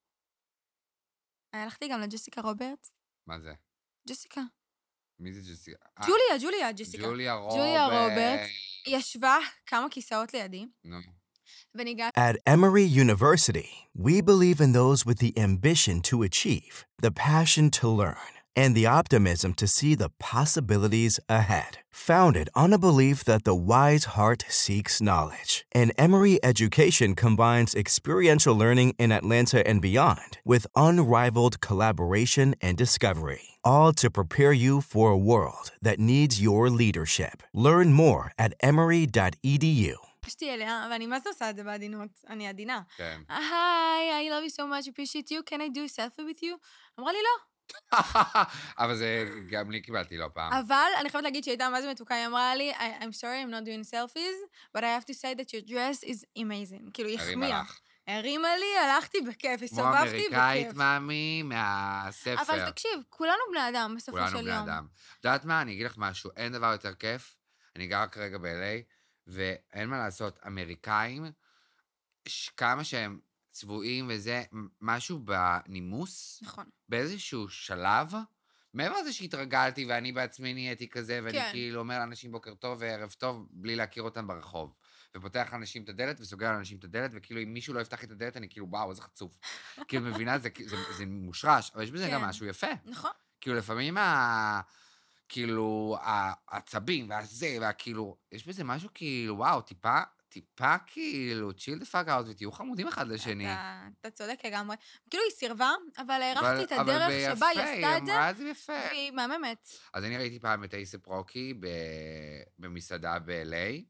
הלכתי גם לג'סיקה רוברט. מה זה? ג'סיקה. מי זה ג'סיקה? ג'וליה, ג'וליה, ג'סיקה. ג'וליה רוברט. ג'וליה רוברט. היא ישבה כמה כיסאות לידי. נו. וניגעתי. At Emory University, we believe in those with the ambition to achieve, the passion to learn, and the optimism to see the possibilities ahead. Founded on a belief that the wise heart seeks knowledge, and Emory education combines experiential learning in Atlanta and beyond with unrivaled collaboration and discovery, all to prepare you for a world that needs your leadership. Learn more at emory dot e d u. פשתי אליה, ואני מה זה עושה את זה בעדינות? אני עדינה. כן. היי, I love you so much, appreciate you, can I do a selfie with you? אמרה לי לא. אבל זה גם לי קיבלתי לא פעם. אבל אני חייבת להגיד שהייתה מה זה מתוקה, היא אמרה לי, I'm sorry, I'm not doing selfies, but I have to say that your dress is amazing. כאילו, היא החמיאה. הרימה לי, הלכתי בכיף, הסתובבתי בכיף. כמו אמריקאית, מאמי, מהספר. אבל תקשיב, כולנו בני אדם בסופו של יום. כולנו בני אדם. יודעת מה, אני אגיד לך משהו, אין דבר יותר כיף, אני גר כרגע ב-אל איי, ואין מה לעשות, אמריקאים, כמה שהם צבועים וזה, משהו בנימוס, נכון. באיזשהו שלב, מעבר לזה שהתרגלתי ואני בעצמי נהייתי כזה, ואני כן. כאילו אומר לאנשים בוקר טוב וערב טוב, בלי להכיר אותם ברחוב. ופותח לאנשים את הדלת וסוגר לאנשים את הדלת, וכאילו אם מישהו לא יפתח את הדלת, אני כאילו, וואו, איזה חצוף. כאילו, מבינה, זה, זה, זה מושרש, אבל יש בזה כן. גם משהו יפה. נכון. כאילו, לפעמים ה... כאילו, העצבים והזה, והכאילו, יש בזה משהו כאילו, וואו, טיפה, טיפה כאילו, chill the fuck out, ותהיו חמודים אחד לשני. אתה, אתה צודק לגמרי. כאילו היא סירבה, אבל הערכתי את הדרך ביפה, שבה היא עשתה את זה, אמרה את זה יפה. והיא מהממת. אז אני ראיתי פעם את אייספ רוקי במסעדה ב-אל איי,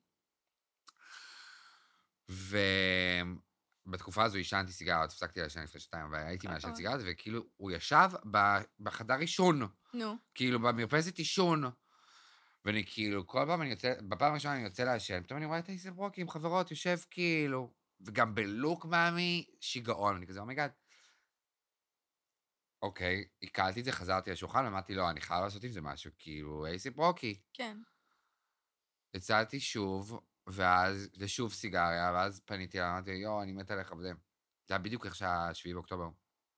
ובתקופה הזו עישנתי סיגרות, הפסקתי לעשן לפני שנתיים, אבל הייתי מעשן סיגרות, וכאילו הוא ישב בחדר עישון. נו. כאילו במרפסת עישון. ואני כאילו, כל פעם אני יוצא, בפעם הראשונה אני יוצא לעשן, פתאום אני רואה את אייספ רוקי עם חברות, יושב כאילו, וגם בלוק מאמי, שיגעון, אני כזה, אומייגאד. אוקיי, עיכלתי את זה, חזרתי לשולחן, אמרתי, לא, אני חייב לעשות עם זה משהו, כאילו, אייספ רוקי. כן. יצאתי שוב, ואז, זה שוב סיגריה, ואז פניתי לה, אמרתי, יו, אני מת עליך, וזה. זה היה בדיוק איך שהשביעי באוקטובר.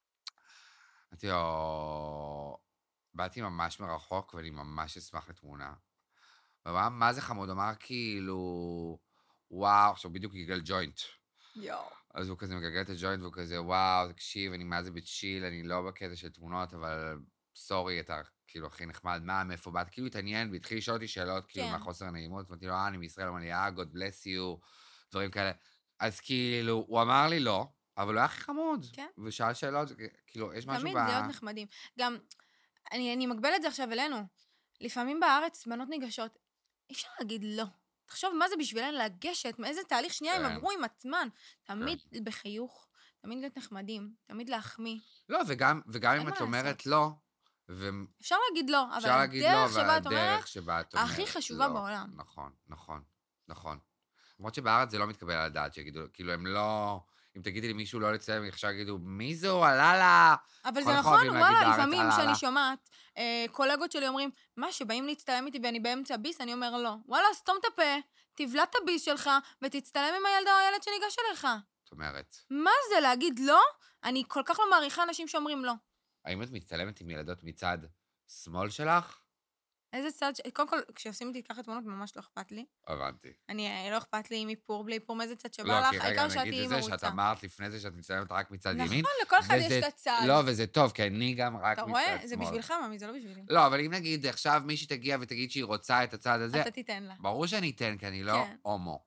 אמרתי לו, באתי ממש מרחוק, ואני ממש אשמח לתמונה. ומה, מה זה חמוד? אמר כאילו, וואו, עכשיו בדיוק יגל ג'וינט. יואו. אז הוא כזה מגלגל את הג'וינט, והוא כזה, וואו, תקשיב, אני מה זה בצ'יל, אני לא בקטע של תמונות, אבל סורי, אתה כאילו הכי נחמד, מה, מאיפה באת? כאילו התעניין, והתחיל לשאול אותי שאלות, כאילו, כן. מהחוסר הנעימות, ואמרתי לו, אה, אני מישראל, אמר לי, אה, God bless you, דברים כאלה. אז כאילו, הוא אמר לי לא, אבל הוא היה הכי חמוד. כן. ושאל שאלות, כאילו, יש משהו תמיד ב... זה עוד נחמדים. גם, אני, אני מגבלת את זה עכשיו אלינו. לפעמים בארץ, בנות ניגשות, אי אפשר להגיד לא. תחשוב מה זה בשבילן לגשת, מאיזה תהליך שנייה הם עברו עם עצמן. תמיד בחיוך, תמיד להיות נחמדים, תמיד להחמיא. לא, וגם, וגם אם את אומרת לא, אפשר להגיד לא, אבל הדרך שבה את אומרת, הכי חשובה בעולם. נכון, נכון, נכון. למרות שבארץ זה לא מתקבל על הדעת שיגידו, כאילו הם לא... אם תגידי לי מישהו לא לצלם, עכשיו יגידו, מי זו, עלה לה? אבל זה נכון, וואלה, לפעמים שאני שומעת, קולגות שלי אומרים, מה, שבאים להצטלם איתי ואני באמצע ביס, אני אומר לא. וואלה, סתום את הפה, תבלע את הביס שלך, ותצטלם עם הילדה או הילד שניגש אליך. זאת אומרת. מה זה, להגיד לא? אני כל כך לא מעריכה אנשים שאומרים לא. האם את מצטלמת עם ילדות מצד שמאל שלך? איזה צד, קודם כל, כשעושים איתי ככה תמונות, ממש לא אכפת לי. הבנתי. אני, לא אכפת לי עם איפור, בלי איפור, מאיזה צד שבא לך, העיקר שאתי עם מרוצה. לא, כי רגע, נגיד את זה שאת אמרת לפני זה שאת מצטלמת רק מצד ימין. נכון, לכל אחד יש את הצד. לא, וזה טוב, כי אני גם רק מצד שמאל. אתה רואה? זה בשבילך, ממי, זה לא בשבילי. לא, אבל אם נגיד עכשיו מישהי תגיע ותגיד שהיא רוצה את הצד הזה... אתה תיתן לה. ברור שאני אתן, כי אני לא הומו.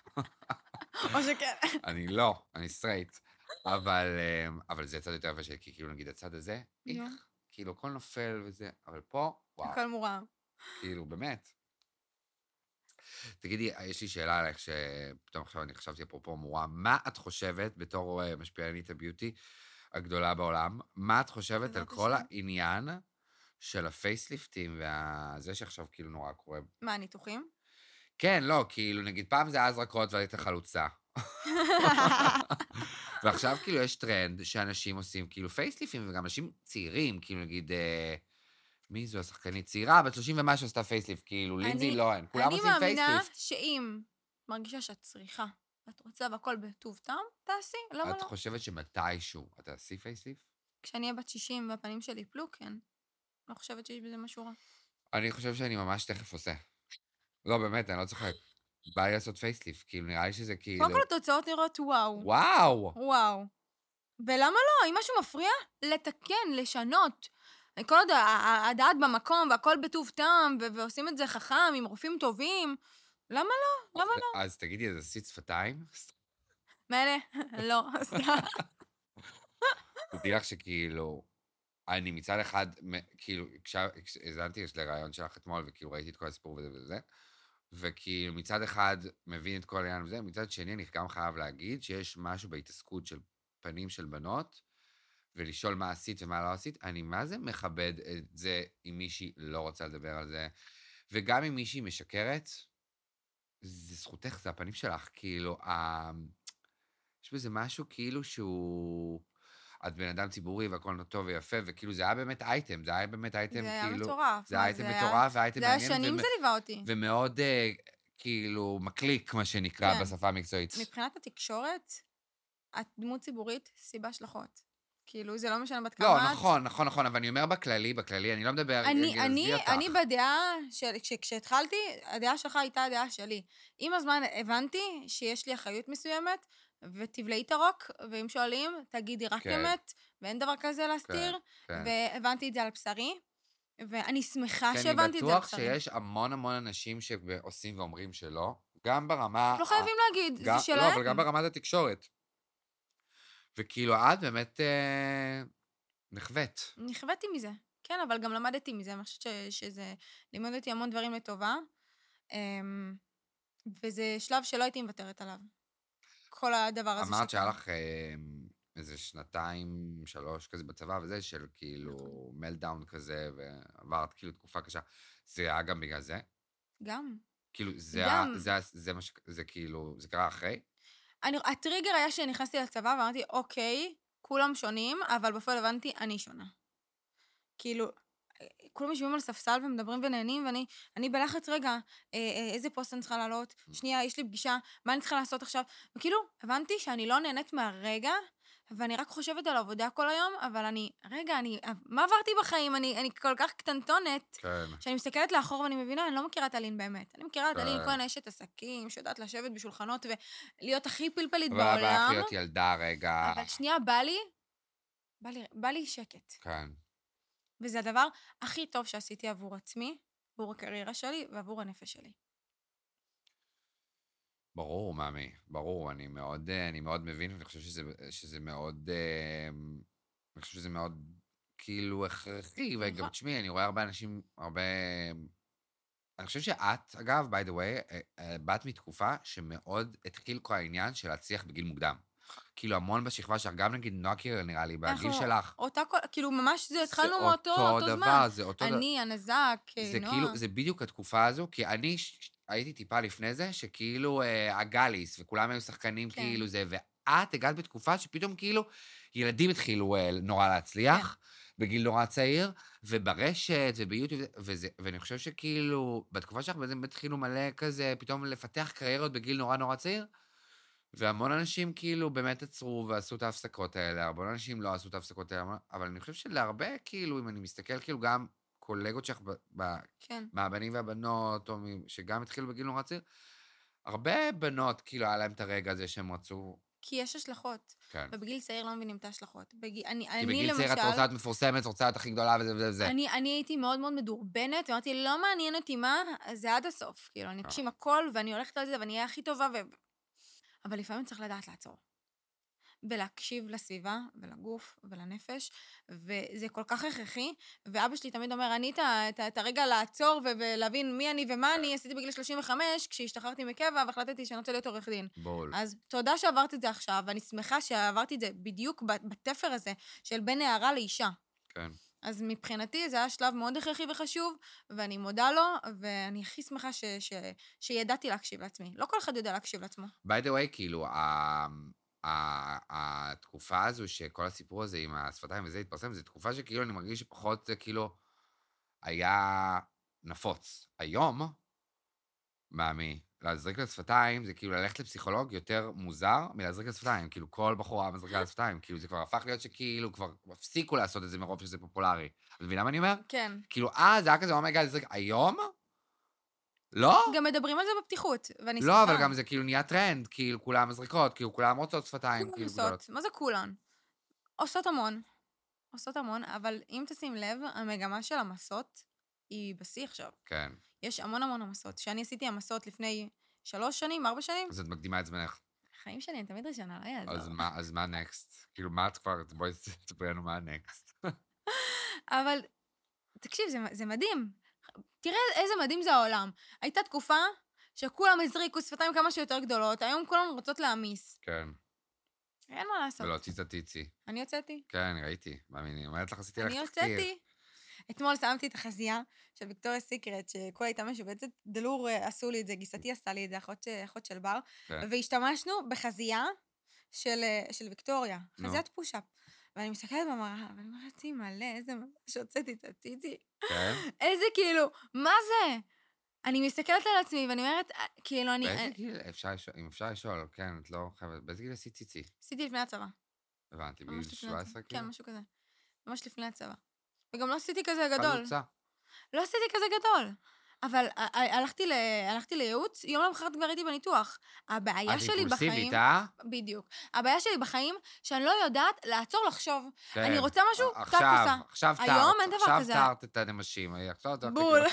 או שכן. אני לא, אני סטרייט. אבל זה הצד יותר יפה שלי, כי כאילו נגיד הצד הזה, כאילו הכל נופל וזה, אבל פה, וואו. הכל מורם. כאילו, באמת. תגידי, יש לי שאלה עליך, שפתאום עכשיו אני חשבתי אפרופו מורה, מה את חושבת, בתור משפיענית הביוטי הגדולה בעולם, מה את חושבת על כל העניין של הפייסליפטים, וזה שעכשיו כאילו נורא קורה? מה, ניתוחים? כן, לא, כאילו, נגיד, פעם זה אז רכות והיית חלוצה. ועכשיו כאילו יש טרנד שאנשים עושים כאילו פייסליפים, וגם אנשים צעירים, כאילו נגיד, אה, מי זו השחקנית צעירה? בת שלושים ומשהו עשתה פייסליפ, כאילו, לינזי לוהן, כולם עושים פייסליפ. אני מאמינה שאם מרגישה שאת צריכה, ואת רוצה והכל בטוב טעם, תעשי, למה לא? את חושבת שמתישהו את תעשי פייסליפ? כשאני אהיה בת שישים והפנים שלי יפלו, כן. לא חושבת שיש בזה משהו רע. אני חושב שאני ממש תכף עושה. לא, באמת, אני לא צוחק. בא לי לעשות פייסליפ, כאילו, נראה לי שזה כאילו... קודם כל התוצאות נראות וואו. וואו! וואו. ולמה לא? אם משהו מפריע, לתקן, לשנות. כל עוד הדעת במקום, והכל בטוב טעם, ועושים את זה חכם, עם רופאים טובים, למה לא? למה לא? אז תגידי, אז עשית שפתיים? מלא? לא, סתם. תדעי לך שכאילו, אני מצד אחד, כאילו, כשהזנתי לרעיון שלך אתמול, וכאילו ראיתי את כל הסיפור וזה וזה, וכאילו מצד אחד מבין את כל העניין וזה, מצד שני אני גם חייב להגיד שיש משהו בהתעסקות של פנים של בנות, ולשאול מה עשית ומה לא עשית, אני מה זה מכבד את זה אם מישהי לא רוצה לדבר על זה, וגם אם מישהי משקרת, זה זכותך, זה הפנים שלך, כאילו, ה... יש בזה משהו כאילו שהוא... את בן אדם ציבורי והכל טוב ויפה, וכאילו זה היה באמת אייטם, זה היה באמת אייטם כאילו... זה היה מטורף. זה היה אייטם מטורף והאייטם מעניין. זה היה שנים זה ליווה אותי. ומאוד כאילו מקליק, מה שנקרא בשפה המקצועית. מבחינת התקשורת, את דמות ציבורית, סיבה שלחות. כאילו, זה לא משנה בת כמה את. לא, נכון, נכון, נכון, אבל אני אומר בכללי, בכללי, אני לא מדבר... אני בדעה, כשהתחלתי, הדעה שלך הייתה הדעה שלי. עם הזמן הבנתי שיש לי אחריות מסוימת, ותבלעי את הרוק, ואם שואלים, תגידי רק אמת, ואין דבר כזה להסתיר, והבנתי את זה על בשרי, ואני שמחה שהבנתי את זה על בשרי. אני בטוח שיש המון המון אנשים שעושים ואומרים שלא, גם ברמה... לא חייבים להגיד, זה שלהם. לא, אבל גם ברמת התקשורת. וכאילו, את באמת נחווית. נחוויתי מזה, כן, אבל גם למדתי מזה, אני חושבת שזה לימד אותי המון דברים לטובה, וזה שלב שלא הייתי מוותרת עליו. כל הדבר הזה שקרה. אמרת שהיה לך איזה שנתיים, שלוש כזה בצבא, וזה של כאילו מלדאון כזה, ועברת כאילו תקופה קשה. זה היה גם בגלל זה? גם. כאילו, זה היה, זה, זה, זה, זה כאילו, זה קרה אחרי? אני, הטריגר היה שנכנסתי לצבא, ואמרתי, אוקיי, כולם שונים, אבל בפועל הבנתי, אני שונה. כאילו, כולם יושבים על ספסל ומדברים ונהנים, ואני אני בלחץ רגע, איזה פוסט אני צריכה לעלות, שנייה, יש לי פגישה, מה אני צריכה לעשות עכשיו? וכאילו, הבנתי שאני לא נהנית מהרגע, ואני רק חושבת על עבודה כל היום, אבל אני, רגע, אני, מה עברתי בחיים? אני, אני כל כך קטנטונת, כן. שאני מסתכלת לאחור ואני מבינה, אני לא מכירה את אלין באמת. אני מכירה את אלין, כל אשת עסקים, שיודעת לשבת בשולחנות ולהיות הכי פלפלית בעולם. ובא לך להיות ילדה רגע. אבל שנייה, בא לי, בא לי, בא לי שקט. כן. וזה הדבר הכי טוב שעשיתי עבור עצמי, עבור הקריירה שלי ועבור הנפש שלי. ברור, מאמי, ברור, אני מאוד, אני מאוד מבין, ואני חושב שזה, שזה מאוד, אני חושב שזה מאוד, כאילו, הכרחי, וגם תשמעי, אני רואה הרבה אנשים, הרבה, אני חושב שאת, אגב, by the way, באת מתקופה שמאוד התחיל כל העניין של להצליח בגיל מוקדם. כאילו, המון בשכבה שלך, גם נגיד נועה קירל, נראה לי, בגיל שלך. אותה, כאילו, ממש זה התחלנו מאותו זמן. זה אותו דבר, אני, הנזק, נועה. זה בדיוק התקופה הזו, כי אני... הייתי טיפה לפני זה, שכאילו אה, הגליס, וכולם היו שחקנים כן. כאילו זה, ואת הגעת בתקופה שפתאום כאילו ילדים התחילו אה, נורא להצליח, כן. בגיל נורא צעיר, וברשת, וביוטיוב, וזה, ואני חושב שכאילו, בתקופה שלך בזה התחילו מלא כזה, פתאום לפתח קריירות בגיל נורא נורא צעיר, והמון אנשים כאילו באמת עצרו ועשו את ההפסקות האלה, המון אנשים לא עשו את ההפסקות האלה, אבל אני חושב שלהרבה כאילו, אם אני מסתכל כאילו גם, קולגות שלך כן. מהבנים והבנות, או שגם התחילו בגיל נורא צעיר, הרבה בנות, כאילו, היה להם את הרגע הזה שהם רצו... כי יש השלכות. כן. ובגיל צעיר לא מבינים את ההשלכות. בגיל, אני, כי אני בגיל למשל... צעיר את רוצה להיות מפורסמת, רוצה להיות הכי גדולה וזה וזה. אני, אני הייתי מאוד מאוד מדורבנת, ואמרתי, לא מעניין אותי מה, זה עד הסוף. כאילו, אני אקשיב הכל, ואני הולכת על זה, ואני אהיה הכי טובה, ו... אבל לפעמים צריך לדעת לעצור. ולהקשיב לסביבה ולגוף ולנפש, וזה כל כך הכרחי, ואבא שלי תמיד אומר, אני את הרגע לעצור ולהבין מי אני ומה אני עשיתי בגיל שלושים וחמש, כשהשתחררתי מקבע והחלטתי שאני רוצה להיות עורך דין. בול. אז תודה שעברתי את זה עכשיו, ואני שמחה שעברתי את זה בדיוק בתפר הזה, של בין נערה לאישה. כן. אז מבחינתי זה היה שלב מאוד הכרחי וחשוב, ואני מודה לו, ואני הכי שמחה ש, ש, שידעתי להקשיב לעצמי. לא כל אחד יודע להקשיב לעצמו. by the way, כאילו, ה- ה- התקופה הזו שכל הסיפור הזה עם השפתיים וזה התפרסם, זו תקופה שכאילו אני מרגיש שפחות זה כאילו היה נפוץ. היום, מאמי, להזריק לשפתיים זה כאילו ללכת לפסיכולוג יותר מוזר מלהזריק לשפתיים. כאילו כל בחורה מזריקה לשפתיים. כאילו זה כבר הפך להיות שכאילו כבר הפסיקו לעשות את זה מרוב שזה פופולרי. את מבינה מה אני אומר? כן. כאילו, אה, זה היה כזה, אומייגה, להזריק. היום? לא? גם מדברים על זה בפתיחות, ואני שמחה. לא, אבל גם זה כאילו נהיה טרנד, כאילו כולם מזריקות, כאילו כולם רוצות שפתיים. כולם כאילו עושות. גדולות. מה זה כולן? עושות המון. עושות המון, אבל אם תשים לב, המגמה של המסות היא בשיא עכשיו. כן. יש המון המון המסות. כשאני עשיתי המסות לפני שלוש שנים, ארבע שנים, אז את מקדימה את זמנך. החיים שלי, אני תמיד ראשונה, לא יעזור. אז מה, אז מה נקסט? כאילו, מה את כבר, בואי תספרי לנו מה נקסט. אבל, תקשיב, זה, זה מדהים. תראה איזה מדהים זה העולם. הייתה תקופה שכולם הזריקו שפתיים כמה שיותר גדולות, היום כולם רוצות להמיס. כן. אין מה לעשות. ולא, ציצה ציצי. אני יוצאתי. כן, אני ראיתי. מאמיני, אומרת לך, עשיתי לך אני תחקיר. יוצאתי. אתמול שמתי את החזייה של ויקטוריה סיקרט, שכל הייתה משובצת, דלור עשו לי את זה, גיסתי עשתה לי את זה, אחות, אחות של בר, כן. והשתמשנו בחזייה של, של ויקטוריה, נו. חזיית פושאפ. ואני מסתכלת במראה, ואני אומרת, מלא, איזה שהוצאתי את הציצי. כן? איזה כאילו, מה זה? אני מסתכלת על עצמי, ואני אומרת, כאילו, אני... באיזה גיל, אפשר לשאול, אם אפשר לשאול, כן, את לא חייבת, באיזה גיל עשית ציצי? עשיתי לפני הצבא. הבנתי, בגיל ממש לפני שבע עשרה הצבא. כאילו? כן, משהו כזה. ממש לפני הצבא. וגם לא עשיתי כזה גדול. חלוצה. לא עשיתי כזה גדול. אבל ה- ה- הלכתי, ל... הלכתי לייעוץ, יום למחרת כבר הייתי בניתוח. הבעיה את שלי אימפולסיבית, בחיים... אה? בדיוק. הבעיה שלי בחיים, שאני לא יודעת לעצור לחשוב. כן. אני רוצה משהו, טאק עכשיו, עושה. עכשיו תרת. היום אין דבר כזה. עכשיו תרת את הנמשים. עכשיו תרת בול.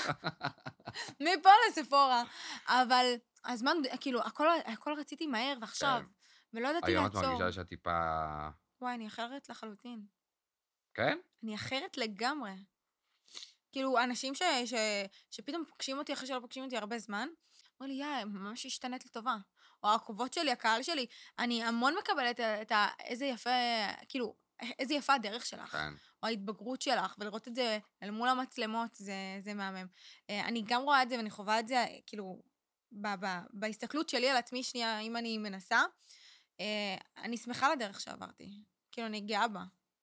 מפה לספורה. אבל הזמן, כאילו, הכל, הכל רציתי מהר ועכשיו, ולא ידעתי היום את לעצור. מרגישה שאת טיפה... וואי, אני אחרת לחלוטין. כן? אני אחרת לגמרי. כאילו, אנשים ש, ש, שפתאום פוגשים אותי אחרי שלא פוגשים אותי הרבה זמן, אומרים לי, יא, ממש השתנית לטובה. או העקובות שלי, הקהל שלי, אני המון מקבלת את ה... איזה יפה, כאילו, איזה יפה הדרך שלך. כן. או ההתבגרות שלך, ולראות את זה אל מול המצלמות, זה, זה מהמם. אני גם רואה את זה, ואני חווה את זה, כאילו, ב, ב, בהסתכלות שלי על עצמי, שנייה, אם אני מנסה, אני שמחה לדרך שעברתי. כאילו, אני גאה בה.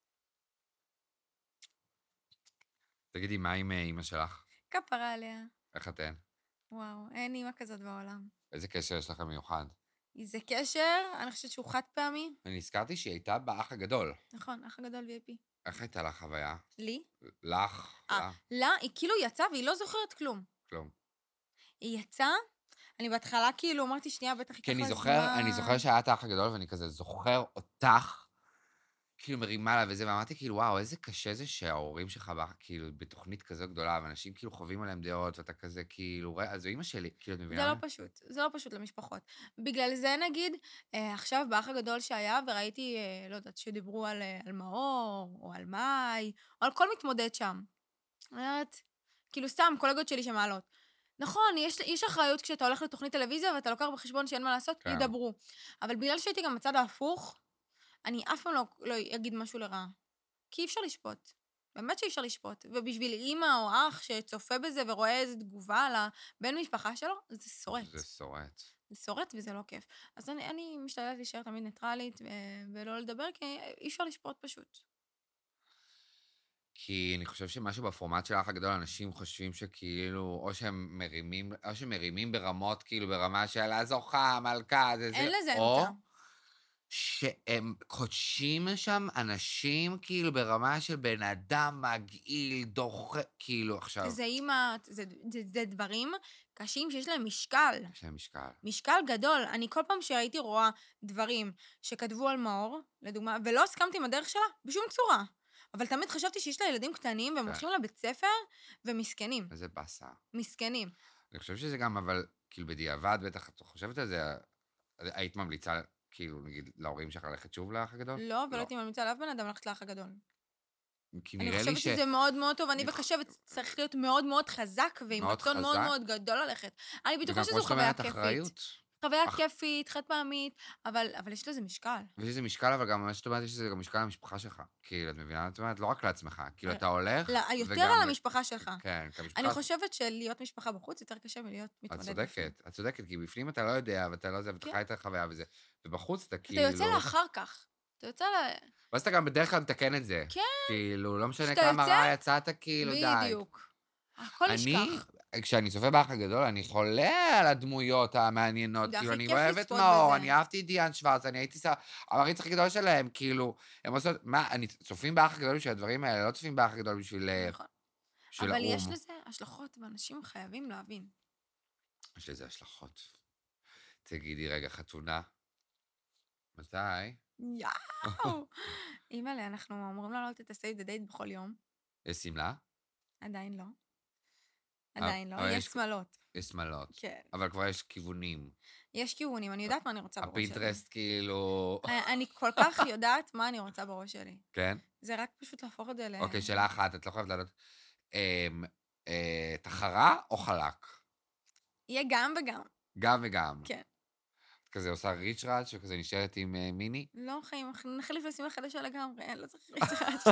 תגידי, מה עם אמא שלך? כפרה עליה. איך אתן? וואו, אין אימא כזאת בעולם. איזה קשר יש לכם מיוחד? זה קשר, אני חושבת שהוא חד פעמי. אני הזכרתי שהיא הייתה באח הגדול. נכון, אח הגדול וי איי פי. איך הייתה לך חוויה? לי? לך? אה, לה? לה, היא כאילו יצאה והיא לא זוכרת כלום. כלום. היא יצאה, אני בהתחלה כאילו אמרתי, שנייה, בטח היא כי ככה אני זוכר, אני זוכר שהיה את האח הגדול, ואני כזה זוכר אותך, כאילו מרימה לה וזה, ואמרתי כאילו, וואו, איזה קשה זה שההורים שלך, כאילו, בתוכנית כזו גדולה, ואנשים כאילו חווים עליהם דעות, ואתה כזה, כאילו, אז זו אמא שלי, כאילו, את מבינה? זה לא פשוט, זה לא פשוט למשפחות. בגלל זה נגיד, אה, עכשיו באח הגדול שהיה, וראיתי, אה, לא יודעת, שדיברו על, אה, על מאור, או על מאי, או על כל מתמודד שם. אני אומרת, כאילו סתם, קולגות שלי שמעלות. נכון, יש, יש אחריות כשאתה הולך לתוכנית טלוויזיה, ואתה לוקח בחשבון שאין מה לעשות, כן. ידברו. אבל בגלל שהייתי גם בצד ההפוך, אני אף פעם לא, לא אגיד משהו לרע. כי אי אפשר לשפוט. באמת שאי אפשר לשפוט. ובשביל אימא או אח שצופה בזה ורואה איזו תגובה על הבן משפחה שלו, זה שורט. זה שורט. זה שורט וזה לא כיף. אז אני, אני משתדלת להישאר תמיד ניטרלית ו- ולא לדבר, כי אי אפשר לשפוט פשוט. כי אני חושב שמשהו בפורמט של האח הגדול, אנשים חושבים שכאילו, או שהם מרימים, או שהם מרימים ברמות, כאילו ברמה של הזוכה, מלכה, זה זה, אין לזה או אמצע. שהם קודשים שם אנשים, כאילו ברמה של בן אדם מגעיל, דוחה, כאילו עכשיו. זה אימא, זה, זה, זה דברים קשים שיש להם משקל. יש להם משקל. משקל גדול. אני כל פעם שהייתי רואה דברים שכתבו על מאור, לדוגמה, ולא הסכמתי עם הדרך שלה, בשום צורה. אבל תמיד חשבתי שיש לה ילדים קטנים, והם כן. הולכים לבית ספר, ומסכנים. איזה באסה. מסכנים. אני חושב שזה גם, אבל, כאילו בדיעבד, בטח את חושבת על זה, היית ממליצה, כאילו, נגיד, להורים שלך ללכת שוב לאח הגדול? לא, ולא הייתי ממליצה לאף בן אדם ללכת לאח הגדול. כי אני נראה לי חושבת ש... שזה מאוד מאוד טוב, אני בקשבת צריך להיות מאוד מאוד חזק, ועם מאוד רצון מאוד חזק. מאוד גדול ללכת. אני בטוחה וגם שזו כמו שאת חוויה אומרת, כיפית. אחריות. חוויה אח- כיפית, חד פעמית, אבל אבל יש לזה משקל. ויש לזה משקל, אבל גם מה שאת אומרת, יש לזה גם משקל למשפחה שלך. כאילו, את מבינה? את אומרת, לא רק לעצמך. כאילו, אתה הולך, לא, יותר וגם על ל- המשפחה שלך. כן, כי המשפחה... אני חושבת שלהיות משפחה בחוץ יותר קשה מלהיות את מתמודד. צודקת, את צודקת, כי בפנים אתה לא יודע, ואתה לא זה, ואתה כן. חי את החוויה וזה. ובחוץ אתה אתה כאילו... יוצא לאחר כך. אתה יוצא ל... ואז אתה גם בדרך כלל מתקן את זה. כן. כאילו, לא משנה כשאתה כמה יוצא- רע יצאת, כאילו, די. בדיוק. הכל אני, נשכח. כשאני צופה באח הגדול, אני חולה על הדמויות המעניינות. זה כאילו, הכי אני כיף אוהב את לצפות מאור, בזה. אני אהבתי את דיאן שוורץ, אני הייתי המעריץ הכי גדול שלהם, כאילו, הם עושות, מה, אני צופים באח הגדול בשביל הדברים האלה, לא צופים באח הגדול בשביל אה, נכון. בשביל אבל יש האו"ם. לזה השלכות, ואנשים חייבים להבין. יש לזה השלכות. תגידי, רגע, חתונה. מתי? יאו! אימא'לה, אנחנו אמורים לעלות את הסייב דה דייט בכל יום. יש שמלה? עדיין לא. עדיין לא. אבל יש יש- שמלות. יש שמלות. כן. אבל כבר יש כיוונים. יש כיוונים, אני יודעת מה אני רוצה בראש שלי. הפינטרסט, כאילו... אני- אני כל כך יודעת מה אני רוצה בראש שלי. כן? זה רק פשוט להפוך את זה ל... אוקיי, שאלה אחת, את לא חייבת לענות. אמ, אה, תחרה או חלק? יהיה גם וגם. גם וגם. כן. את כזה עושה ריצ'ראץ' וכזה נשארת עם אה, מיני? לא חיים, אנחנו נחליף לשים חדשה לגמרי, אין, לא צריך ריצ'ראץ'.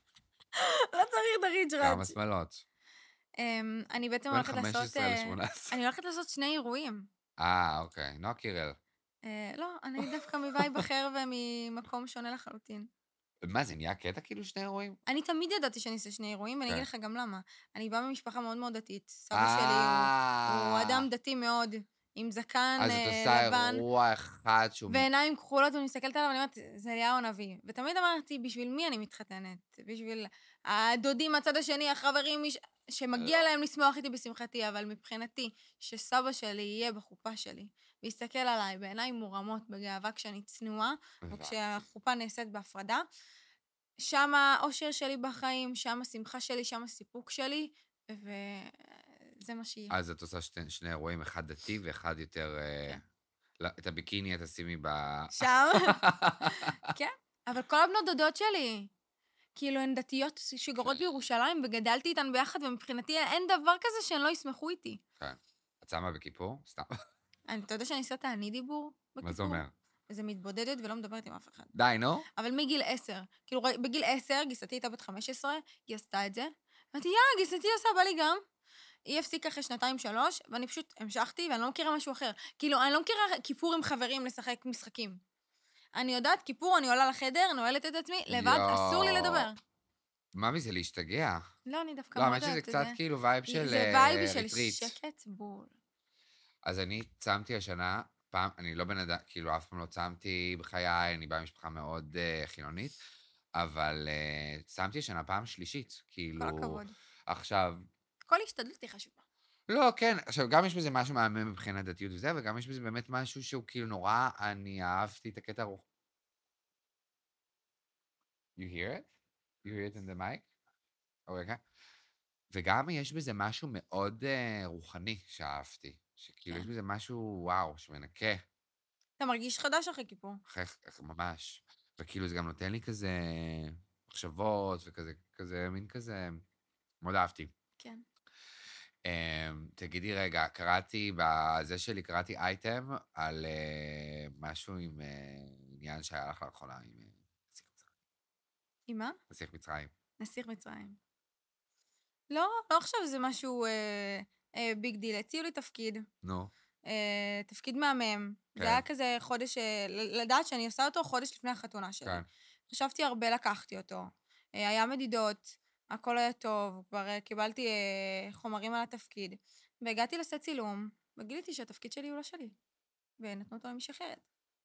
לא צריך את הריצ'ראץ'. כמה שמאלות. אמ, אני בעצם בין הולכת חמש לעשות... עשרה אה, ל-שמונה עשרה. אני הולכת לעשות שני אירועים. אה, אוקיי. נועה קירל. אה, לא, אני דווקא מווייב אחר וממקום שונה לחלוטין. מה, זה נהיה קטע כאילו שני אירועים? אני תמיד ידעתי שאני אעשה שני אירועים, ואני כן. אגיד לך גם למה. אני באה ממשפחה מאוד מאוד דתית. סבא שלי הוא- הוא אדם דתי מאוד, עם זקן אז את אה, עושה לבן, אירוע אחד שהוא... ועיניים כחולות, ואני מסתכלת עליו, ואני אומרת, זה אליהו הנביא. ותמיד אמרתי, בשביל מי אני מתחתנת? בשביל הדודים מהצד השני, החברים, מש- שמגיע להם לשמוח איתי בשמחתי, אבל מבחינתי, שסבא שלי יהיה בחופה שלי, ויסתכל עליי בעיניים מורמות בגאווה כשאני צנועה, או כשהחופה נעשית בהפרדה, שם האושר שלי בחיים, שם השמחה שלי, שם הסיפוק שלי, וזה מה שיהיה. אז את עושה שני, שני אירועים, אחד דתי ואחד יותר... אה, כן. לא, את הביקיני את תשימי ב... שם, כן. אבל כל הבנות דודות שלי, כאילו, הן דתיות שגרות בירושלים, וגדלתי איתן ביחד, ומבחינתי אין דבר כזה שהן לא ישמחו איתי. כן. את שמה בכיפור? סתם. אני, אתה יודע שאני עושה את העני דיבור בכיפור? מה זה אומר? וזה מתבודדת ולא מדברת עם אף אחד. די, נו. אבל מגיל עשר, כאילו, בגיל עשר, גיסתי הייתה בת חמש עשרה, היא עשתה את זה. אמרתי, יא, גיסתי עושה, בא לי גם. היא הפסיקה אחרי שנתיים, שלוש, ואני פשוט המשכתי, ואני לא מכירה משהו אחר. כאילו, אני לא מכירה כיפור עם חברים לשחק משחקים. אני יודעת, כיפור, אני עולה לחדר, נועלת את עצמי, לבד, יואו. אסור לי לדבר. מה מזה, להשתגע? לא, אני דווקא לא, מאוד האמת שזה אוהבת את קצת כאילו וייב של זה אה, וייבי של ריטריט. שקט בול. אז אני צמתי השנה, פעם, אני לא בן אדם, כאילו אף פעם לא צמתי בחיי, אני באה ממשפחה מאוד uh, חילונית, אבל uh, צמתי השנה פעם שלישית, כאילו... כל הכבוד. עכשיו... כל השתדלות היא חשובה. לא, כן, עכשיו גם יש בזה משהו מהמם מבחינת דתיות וזה, וגם יש בזה באמת משהו שהוא כאילו נורא, אני אהבתי את הקטע הרוח. You hear it? You hear it in the mic? או רגע. וגם יש בזה משהו מאוד uh, רוחני שאהבתי. שכאילו יש בזה משהו, וואו, שמנקה. אתה מרגיש חדש אחרי כיפור. אחרי, ממש. וכאילו זה גם נותן לי כזה מחשבות, וכזה, כזה, מין כזה, מאוד אהבתי. כן. Um, תגידי רגע, קראתי, בזה שלי קראתי אייטם על uh, משהו עם uh, עניין שהיה לך לאחרונה עם uh, נסיך מצרים. עם מה? נסיך מצרים. נסיך מצרים. לא, לא עכשיו זה משהו אה, אה, ביג דיל. הציעו לי תפקיד. נו. אה, תפקיד מהמם. כן. זה היה כזה חודש, אה, לדעת שאני עושה אותו חודש לפני החתונה שלי. כן. חשבתי הרבה, לקחתי אותו. אה, היה מדידות, הכל היה טוב, כבר אה, קיבלתי אה, חומרים על התפקיד. והגעתי לסט צילום, וגיליתי שהתפקיד שלי הוא לא שלי. ונתנו אותו למישהי אחרת.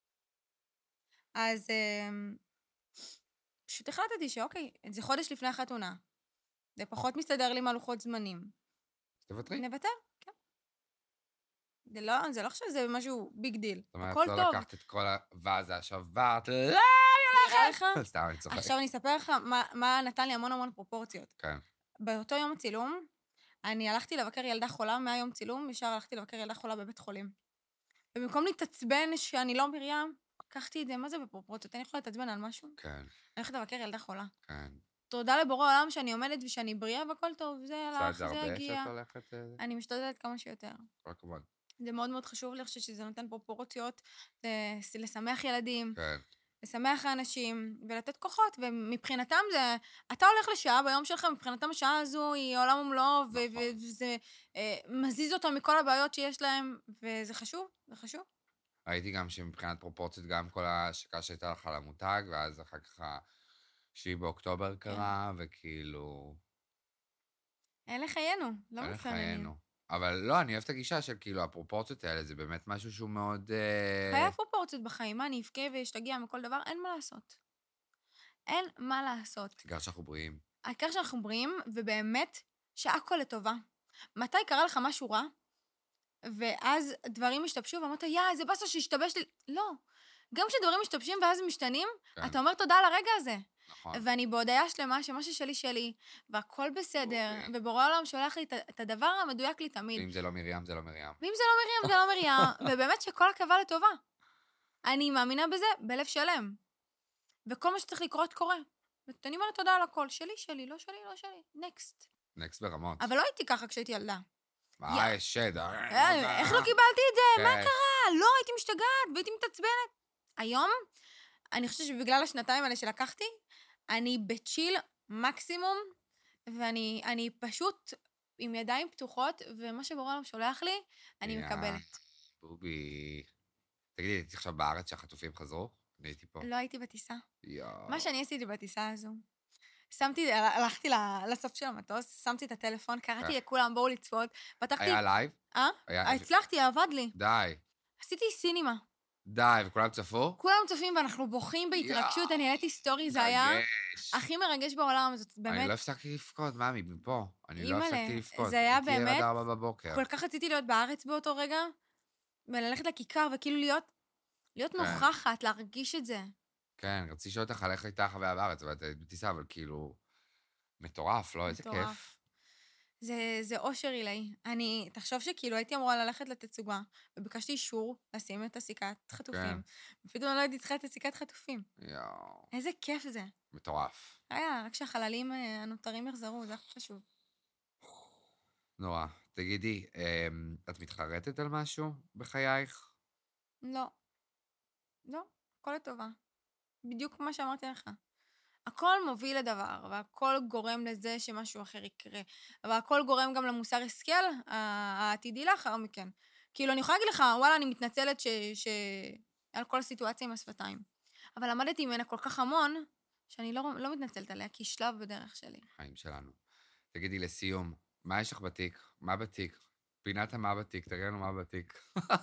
אז אה, פשוט החלטתי שאוקיי, זה חודש לפני החתונה. זה פחות מסתדר לי מהלוחות זמנים. תוותרי. נוותר, כן. זה לא, זה לא חושב שזה משהו ביג דיל. זאת אומרת, הכל לא טוב. לקחת את כל הוואזה, שברת, לא, נראה לך? סתם, אני צוחק. עכשיו אני אספר לך מה, מה נתן לי המון המון פרופורציות. כן. באותו יום הצילום, אני הלכתי לבקר ילדה חולה, מהיום צילום, ישר הלכתי לבקר ילדה חולה בבית חולים. ובמקום להתעצבן שאני לא מרים, לקחתי את זה, מה זה בפרופורציות? אני יכולה להתעצבן על משהו? כן. אני הולכת לבקר ילדה חולה. כן. תודה לבורא העולם שאני עומדת ושאני בריאה והכל טוב, זה הלך, זה הרבה הגיע. שאת הולכת... אני משתדלת כמה שיותר. כל הכבוד. זה מאוד מאוד חשוב לי, אני חושבת שזה נותן פרופורציות, לשמח ילדים, כן. לשמח האנשים, ולתת כוחות, ומבחינתם זה, אתה הולך לשעה ביום שלך, מבחינתם השעה הזו היא עולם ומלואו, וזה מזיז אותם מכל הבעיות שיש להם, וזה חשוב, זה חשוב. ראיתי גם שמבחינת פרופורציות, גם כל ההשקה שהייתה לך על המותג, ואז אחר כך השביעי באוקטובר קרה, וכאילו... אלה חיינו, לא אלה מתכוננים. חיינו. אבל לא, אני אוהב את הגישה של כאילו הפרופורציות האלה, זה באמת משהו שהוא מאוד... חייב פרופורציות בחיים, מה, אני אבכה וישתגע מכל דבר, אין מה לעשות. אין מה לעשות. העיקר שאנחנו בריאים. העיקר שאנחנו בריאים, ובאמת שהכל לטובה. מתי קרה לך משהו רע, ואז דברים משתבשו, ואמרת, יא, איזה בסה שהשתבש לי. לא. גם כשדברים משתבשים ואז הם משתנים, כן. אתה אומר תודה על הרגע הזה. נכון. ואני בהודעה שלמה שמה ששלי שלי, והכל בסדר, אוקיי. ובורא העולם שולח לי את הדבר המדויק לי תמיד. ואם זה לא מרים, זה לא מרים. ואם זה לא מרים, זה לא מרים. ובאמת שכל הקווה לטובה. אני מאמינה בזה בלב שלם. וכל מה שצריך לקרות קורה. ואני אומרת תודה על הכל. שלי, שלי, לא שלי, לא שלי. נקסט. נקסט ברמות. אבל לא הייתי ככה כשהייתי ילדה. מה, יש שד. איך לא קיבלתי את זה? מה קרה? לא, הייתי משתגעת והייתי מתעצבנת. היום, אני חושבת שבגלל השנתיים האלה שלקחתי, אני בצ'יל מקסימום, ואני אני פשוט עם ידיים פתוחות, ומה שבורא העולם שולח לי, אני מקבלת. בובי. תגידי, הייתי עכשיו בארץ שהחטופים חזרו? אני הייתי פה. לא הייתי בטיסה. יואו. מה שאני עשיתי בטיסה הזו, שמתי, הלכתי לסוף של המטוס, שמתי את הטלפון, קראתי לכולם, בואו לצפות, פתחתי... היה לייב? אה? הצלחתי, עבד לי. די. עשיתי סינימה. די, וכולם צפו? כולם צופים ואנחנו בוכים בהתרגשות, אני העליתי סטורי, זה היה הכי מרגש בעולם, זאת באמת... אני לא הפסקתי לפקוד, מאמי, מפה. אני לא הפסקתי לפקוד. זה היה באמת... הייתי עד ארבע בבוקר. כל כך רציתי להיות בארץ באותו רגע, וללכת לכיכר, וכאילו להיות... להיות נוכחת, להרגיש את זה. כן, רציתי לשאול אותך על איך הייתה החוויה בארץ, ואת בטיסה, אבל כאילו... מטורף, לא? איזה כיף. זה, זה אושר עילאי. אני, תחשוב שכאילו הייתי אמורה ללכת לתצוגה, וביקשתי אישור לשים את הסיכת חטופים. כן. ופתאום לא הייתי צריכה את הסיכת חטופים. יואו. איזה כיף זה. מטורף. היה, רק שהחללים הנותרים יחזרו, זה הכי חשוב. נורא. תגידי, את מתחרטת על משהו בחייך? לא. לא, הכל לטובה. בדיוק כמו שאמרתי לך. הכל מוביל לדבר, והכל גורם לזה שמשהו אחר יקרה. והכל גורם גם למוסר השכל העתידי לאחר מכן. כאילו, אני יכולה להגיד לך, וואלה, אני מתנצלת ש... ש... על כל הסיטואציה עם השפתיים. אבל למדתי ממנה כל כך המון, שאני לא, לא מתנצלת עליה, כי היא שלב בדרך שלי. חיים שלנו. תגידי, לסיום, מה יש לך בתיק? מה בתיק? פינת מה בתיק? תראי לנו מה בתיק.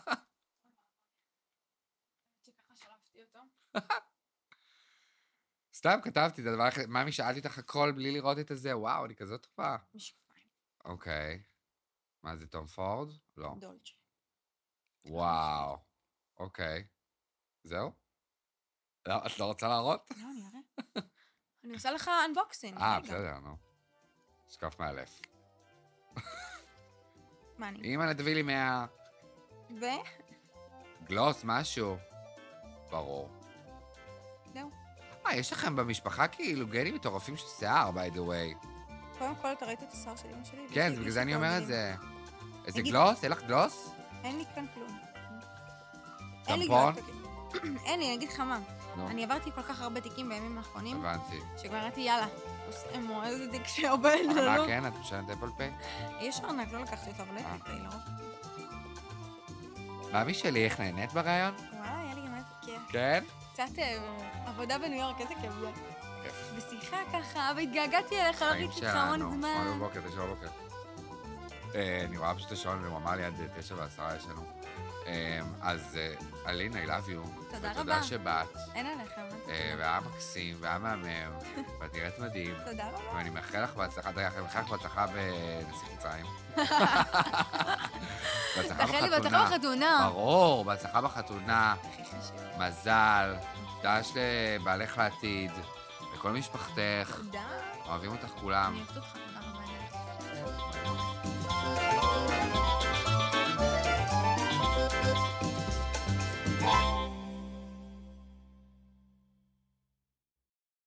שככה שלפתי אותו. סתם כתבתי את הדבר אחר, מאמי, שאלתי אותך הכל בלי לראות את הזה, וואו, אני כזאת טובה. משקפיים. אוקיי. מה זה, תום פורד? לא. דולצ'ה. וואו. אוקיי. זהו? לא, את לא רוצה להראות? לא, אני אראה. אני עושה לך אנבוקסינג. אה, בסדר, נו. שקף מאלף. מה אני? אמא, תביא לי מאה... ו? גלוס, משהו. ברור. זהו. אה, יש לכם במשפחה כאילו גנים מטורפים של שיער, by the way. קודם כל, אתה ראית את השיער של אמא שלי? כן, בגלל זה אני אומר את זה. איזה גלוס? אין לך גלוס? אין לי כאן כלום. טמפון? אין לי, אני אגיד לך מה. אני עברתי כל כך הרבה תיקים בימים האחרונים. הבנתי. שכבר ראיתי, יאללה, אמו, איזה תיק שעובד לנו. מה, כן? את משנת אפל פיי? יש ארנק, לא לקחתי אותו, אבל אפל פיי, לא. מאמי שלי, איך נהנית ברעיון? וואלה, היה לי גם איזה כיף. כן? קצת עבודה בניו יורק, איזה כיף זה. כיף. בשיחה ככה, והתגעגעתי אליך, לא ראיתי איתך המון זמן. שמונה בבוקר, תשע בבוקר. אני רואה פשוט השעון, והוא אמר לי עד תשע ועשרה יש לנו. אז אלין, I love you. תודה רבה. ותודה שבאת. אין עליך, מה אתה תודה. והיה מקסים, והיה מהמם, ואת נראית מדהים. תודה רבה. ואני מאחל לך בהצלחה, תראה, אני מאחל לך בהצלחה בנסיך מצרים. תאחל לי בהצלחה בחתונה. ברור, בהצלחה בחתונה. הכי חשוב. מזל, דש לבעלך לעתיד, לכל משפחתך. תודה. אוהבים אותך כולם. אני אוהבת אותך.